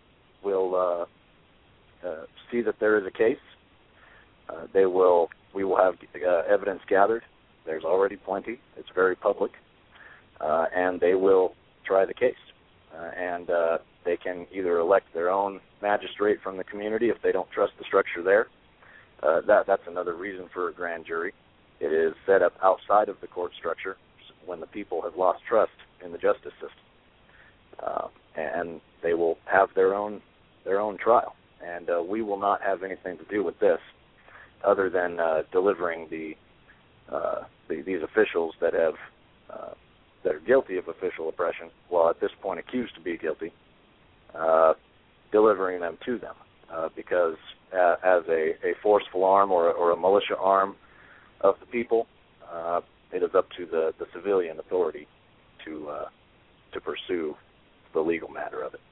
see that there is a case. We will have evidence gathered. There's already plenty. It's very public. And they will try the case. And they can either elect their own magistrate from the community if they don't trust the structure there. That's another reason for a grand jury. It is set up outside of the court structure when the people have lost trust in the justice system. And they will have their own trial. And we will not have anything to do with this other than delivering these officials that are guilty of official oppression, while at this point accused to be guilty, delivering them to them. Because as a forceful arm or a militia arm of the people, it is up to the civilian authority to pursue the legal matter of it.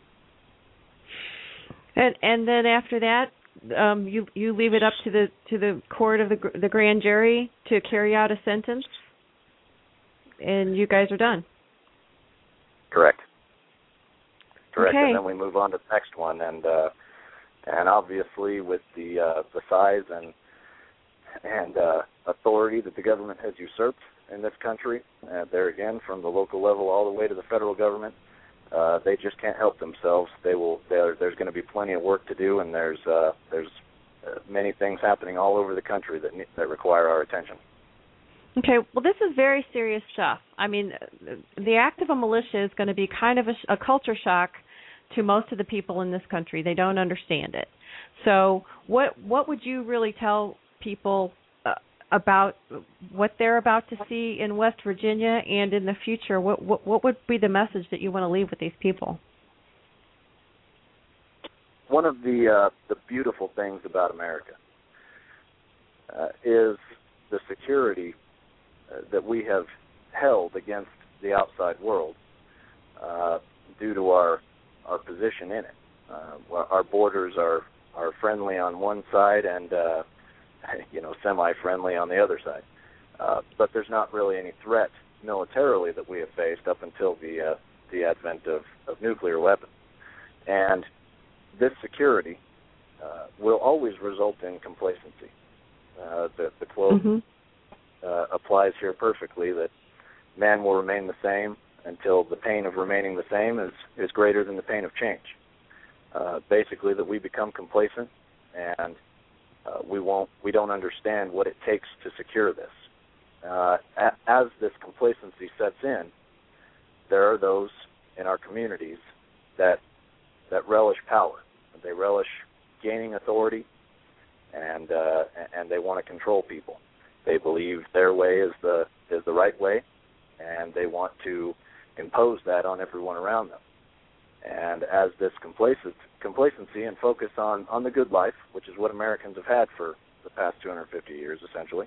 And then after that, you leave it up to the court of the grand jury to carry out a sentence, and you guys are done. Correct. Okay. And then we move on to the next one, and obviously with the size and authority that the government has usurped in this country, there again from the local level all the way to the federal government, they just can't help themselves. There's going to be plenty of work to do, and there's many things happening all over the country that require our attention. Okay, well, this is very serious stuff. I mean, the act of a militia is going to be kind of a culture shock to most of the people in this country. They don't understand it. So what would you really tell people about what they're about to see in West Virginia and in the future? What would be the message that you want to leave with these people? One of the beautiful things about America is the security that we have held against the outside world due to our position in it. Our borders are friendly on one side and semi-friendly on the other side. But there's not really any threat militarily that we have faced up until the advent of nuclear weapons. And this security will always result in complacency. The quote applies here perfectly, that man will remain the same until the pain of remaining the same is greater than the pain of change. Basically, that we become complacent and we don't understand what it takes to secure this. As this complacency sets in, there are those in our communities that relish power. They relish gaining authority, and they want to control people. They believe their way is the right way, and they want to impose that on everyone around them. And as this complacency and focus on the good life, which is what Americans have had for the past 250 years, essentially,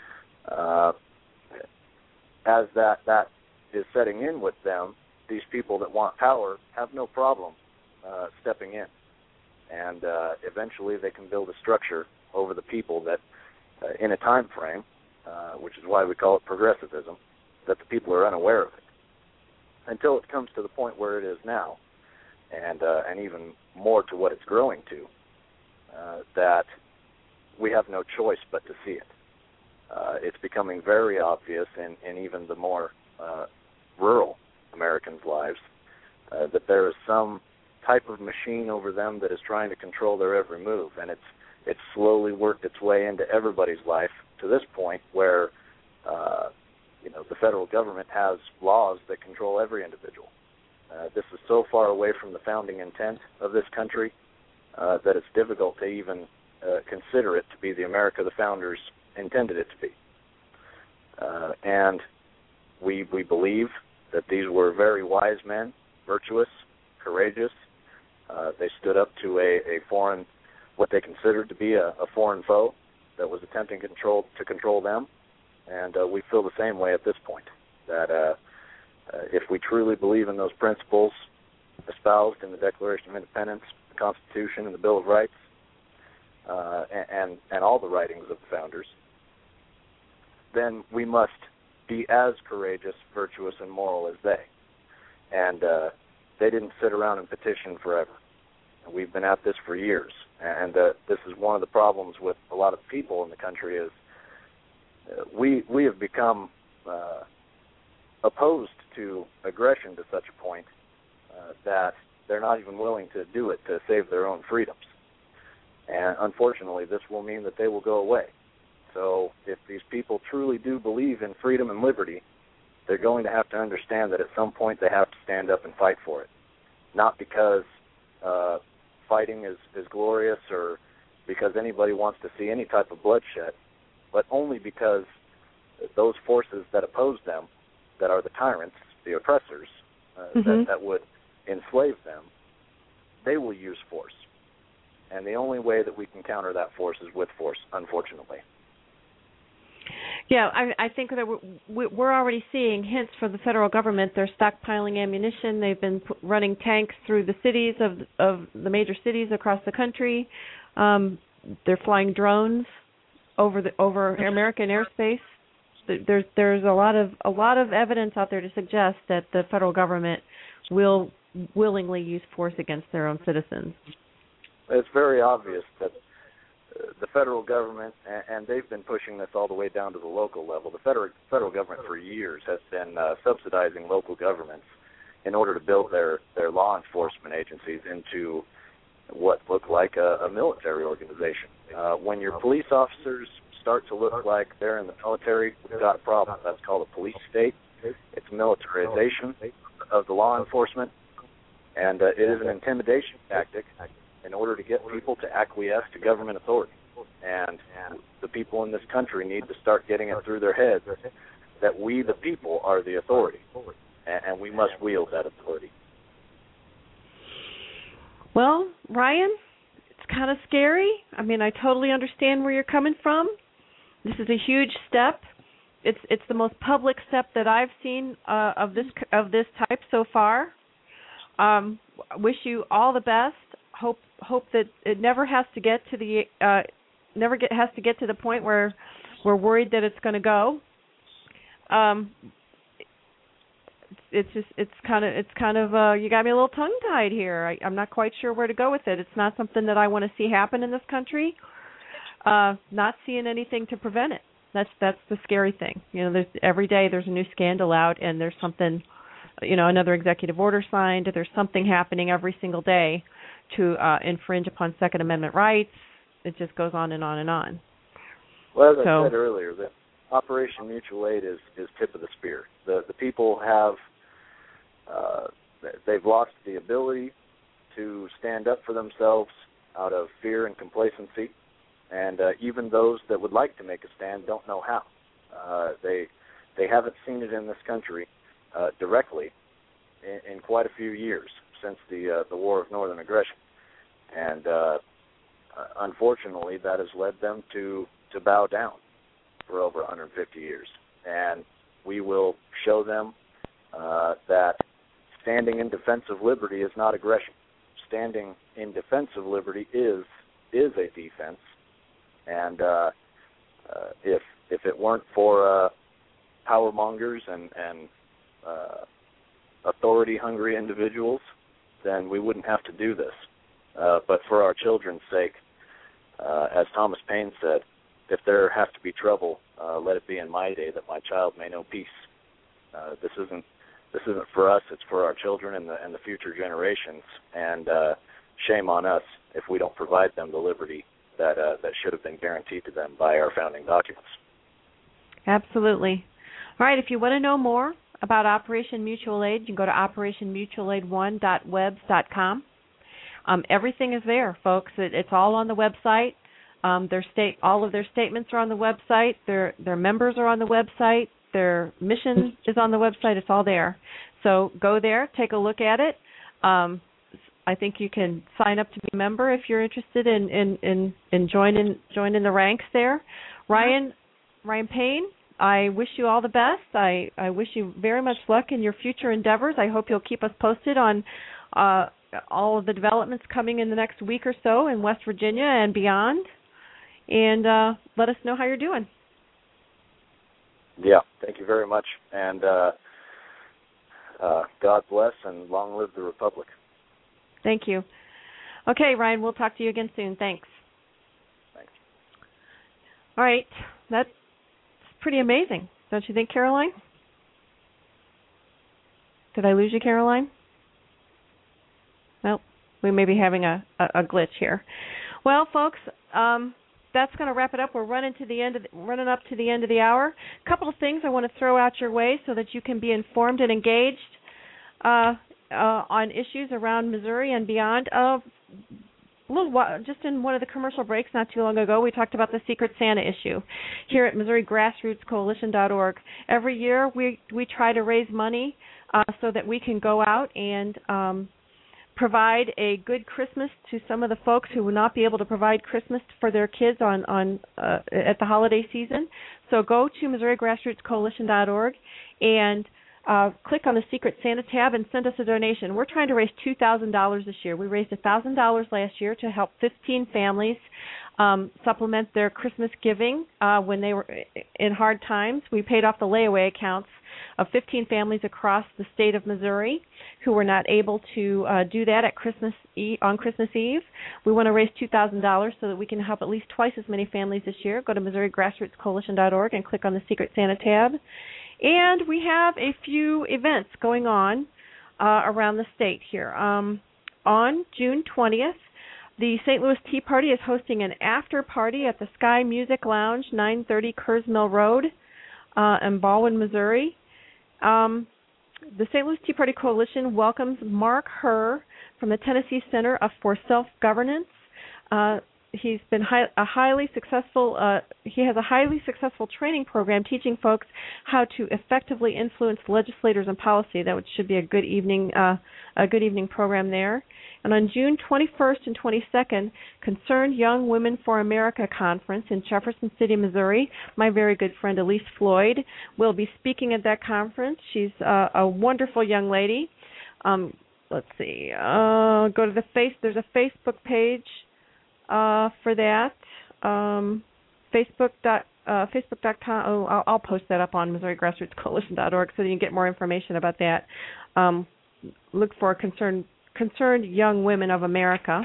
as that is setting in with them, these people that want power have no problem stepping in. And eventually they can build a structure over the people that, in a time frame, which is why we call it progressivism, that the people are unaware of it. Until it comes to the point where it is now, and even more to what it's growing to, that we have no choice but to see it. It's becoming very obvious in even the more rural Americans' lives that there is some type of machine over them that is trying to control their every move, and it's slowly worked its way into everybody's life to this point where the federal government has laws that control every individual. This is so far away from the founding intent of this country that it's difficult to even consider it to be the America the founders intended it to be. And we believe that these were very wise men, virtuous, courageous. They stood up to a foreign, what they considered to be a foreign foe that was attempting to control them. And we feel the same way at this point, that if we truly believe in those principles espoused in the Declaration of Independence, the Constitution, and the Bill of Rights, and all the writings of the founders, then we must be as courageous, virtuous, and moral as they. And they didn't sit around and petition forever. We've been at this for years. And this is one of the problems with a lot of people in the country is we have become opposed to aggression to such a point that they're not even willing to do it to save their own freedoms. And unfortunately, this will mean that they will go away. So if these people truly do believe in freedom and liberty, they're going to have to understand that at some point they have to stand up and fight for it. Not because fighting is glorious or because anybody wants to see any type of bloodshed, but only because those forces that oppose them, that are the tyrants, the oppressors, that would enslave them, they will use force. And the only way that we can counter that force is with force, unfortunately. Yeah, I think that we're already seeing hints from the federal government. They're stockpiling ammunition. They've been running tanks through the cities of the major cities across the country. They're flying drones over American airspace. There's a lot of evidence out there to suggest that the federal government will willingly use force against their own citizens. It's very obvious that the federal government, and they've been pushing this all the way down to the local level, the federal government for years has been subsidizing local governments in order to build their law enforcement agencies into what look like a military organization. When your police officers start to look like they're in the military, we've got a problem. That's called a police state. It's militarization of the law enforcement. And it is an intimidation tactic in order to get people to acquiesce to government authority. And the people in this country need to start getting it through their heads that we, the people, are the authority, and we must wield that authority. Well, Ryan, it's kind of scary. I mean, I totally understand where you're coming from. This is a huge step. It's the most public step that I've seen of this type so far. Wish you all the best. Hope that it never has to get to the has to get to the point where we're worried that it's going to go. It's kind of you got me a little tongue tied here. I'm not quite sure where to go with it. It's not something that I want to see happen in this country. Not seeing anything to prevent it. That's the scary thing. You know, every day there's a new scandal out, and there's something, another executive order signed. There's something happening every single day to infringe upon Second Amendment rights. It just goes on and on and on. Well, as I said earlier, that Operation Mutual Aid is tip of the spear. The people have they've lost the ability to stand up for themselves out of fear and complacency, and even those that would like to make a stand don't know how. They haven't seen it in this country directly in quite a few years since the War of Northern Aggression, and unfortunately, that has led them to bow down for over 150 years. And we will show them that standing in defense of liberty is not aggression. Standing in defense of liberty is a defense. And if it weren't for power mongers and authority-hungry individuals, then we wouldn't have to do this. But for our children's sake, as Thomas Paine said, if there has to be trouble, let it be in my day that my child may know peace. This isn't for us; it's for our children and the future generations. And shame on us if we don't provide them the liberty that should have been guaranteed to them by our founding documents. Absolutely. All right. If you want to know more about Operation Mutual Aid, you can go to operationmutualaid1.webs.com. Everything is there, folks. It's all on the website. All of their statements are on the website. Their members are on the website. Their mission is on the website. It's all there. So go there, take a look at it. I think you can sign up to be a member if you're interested in joining the ranks there. Ryan Payne, I wish you all the best. I wish you very much luck in your future endeavors. I hope you'll keep us posted on all of the developments coming in the next week or so in West Virginia and beyond. And let us know how you're doing. Yeah, thank you very much. And God bless and long live the Republic. Thank you. Okay, Ryan, we'll talk to you again soon. Thanks. Thanks. All right, that's pretty amazing, don't you think, Caroline? Did I lose you, Caroline? Well, we may be having a glitch here. Well, folks, that's going to wrap it up. We're running up to the end of the hour. A couple of things I want to throw out your way so that you can be informed and engaged on issues around Missouri and beyond. Just in one of the commercial breaks not too long ago, we talked about the Secret Santa issue here at MissouriGrassrootsCoalition.org. Every year we try to raise money so that we can go out and provide a good Christmas to some of the folks who will not be able to provide Christmas for their kids at the holiday season. So go to MissouriGrassrootsCoalition.org and click on the Secret Santa tab and send us a donation. We're trying to raise $2,000 this year. We raised $1,000 last year to help 15 families supplement their Christmas giving when they were in hard times. We paid off the layaway accounts of 15 families across the state of Missouri who were not able to do that at on Christmas Eve. We want to raise $2,000 so that we can help at least twice as many families this year. Go to MissouriGrassrootsCoalition.org and click on the Secret Santa tab. And we have a few events going on around the state here. On June 20th, the St. Louis Tea Party is hosting an after party at the Sky Music Lounge, 930 Kerrs Mill Road in Baldwin, Missouri. The St. Louis Tea Party Coalition welcomes Mark Herr from the Tennessee Center for Self-Governance. He's been a highly successful training program teaching folks how to effectively influence legislators and policy. That should be a good evening program there. And on June 21st and 22nd, Concerned Young Women for America Conference in Jefferson City, Missouri. My very good friend Elise Floyd will be speaking at that conference. She's a wonderful young lady. Let's see. Go to there's a Facebook page for that. Facebook.com. I'll post that up on MissouriGrassrootsCoalition.org so that you can get more information about that. Look for Concerned Young Women of America.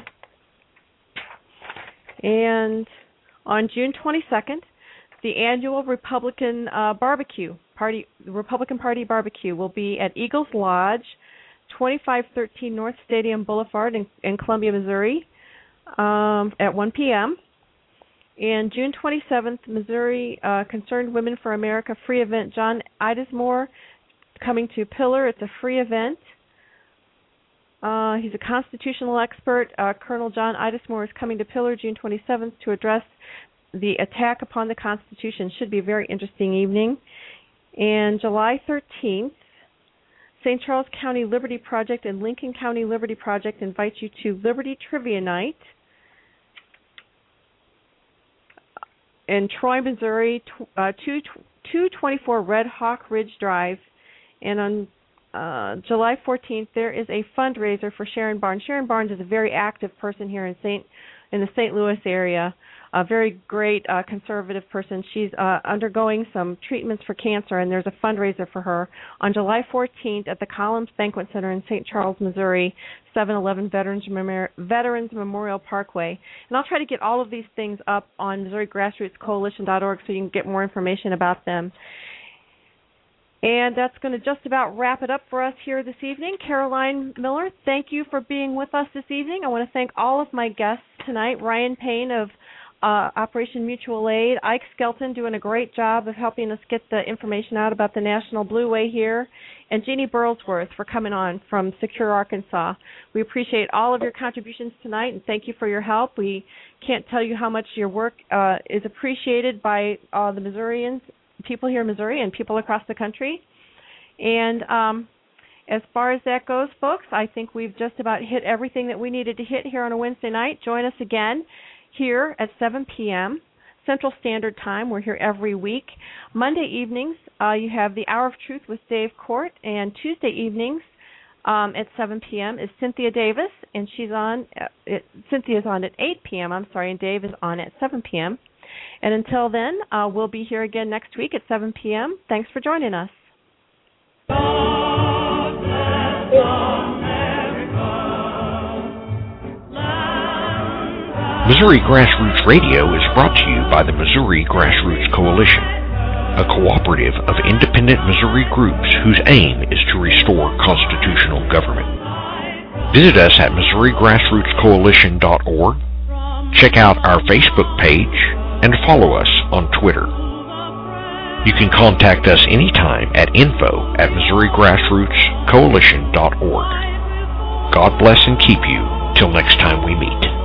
And on June 22nd, the annual Republican Republican Party barbecue will be at Eagles Lodge, 2513 North Stadium Boulevard in Columbia, Missouri, at 1 p.m. And June 27th, Missouri Concerned Women for America free event. John Idesmore coming to Pillar. It's a free event. He's a constitutional expert. Colonel John Idesmore is coming to Pillar June 27th to address the attack upon the Constitution. Should be a very interesting evening. And July 13th, St. Charles County Liberty Project and Lincoln County Liberty Project invite you to Liberty Trivia Night in Troy, Missouri, 224 Red Hawk Ridge Drive. And on July 14th, there is a fundraiser for Sharon Barnes. Sharon Barnes is a very active person here in the St. Louis area, a very great conservative person. She's undergoing some treatments for cancer, and there's a fundraiser for her on July 14th at the Columns Banquet Center in St. Charles, Missouri, 711 Veterans Memorial Parkway. And I'll try to get all of these things up on MissouriGrassrootsCoalition.org so you can get more information about them. And that's going to just about wrap it up for us here this evening. Caroline Miller, thank you for being with us this evening. I want to thank all of my guests tonight. Ryan Payne of Operation Mutual Aid, Ike Skelton doing a great job of helping us get the information out about the National Blue Way here, and Jeannie Burlsworth for coming on from Secure Arkansas. We appreciate all of your contributions tonight, and thank you for your help. We can't tell you how much your work is appreciated by the Missourians, people here in Missouri and people across the country. And as far as that goes, folks, I think we've just about hit everything that we needed to hit here on a Wednesday night. Join us again here at 7 p.m. Central Standard Time. We're here every week. Monday evenings, you have the Hour of Truth with Dave Court, and Tuesday evenings at 7 p.m. is Cynthia Davis, and Cynthia's on at 8 p.m., and Dave is on at 7 p.m. And until then, we'll be here again next week at 7 p.m. Thanks for joining us. Missouri Grassroots Radio is brought to you by the Missouri Grassroots Coalition, a cooperative of independent Missouri groups whose aim is to restore constitutional government. Visit us at MissouriGrassrootsCoalition.org, check out our Facebook page, and follow us on Twitter. You can contact us anytime at info@MissouriGrassrootsCoalition.org. God bless and keep you till next time we meet.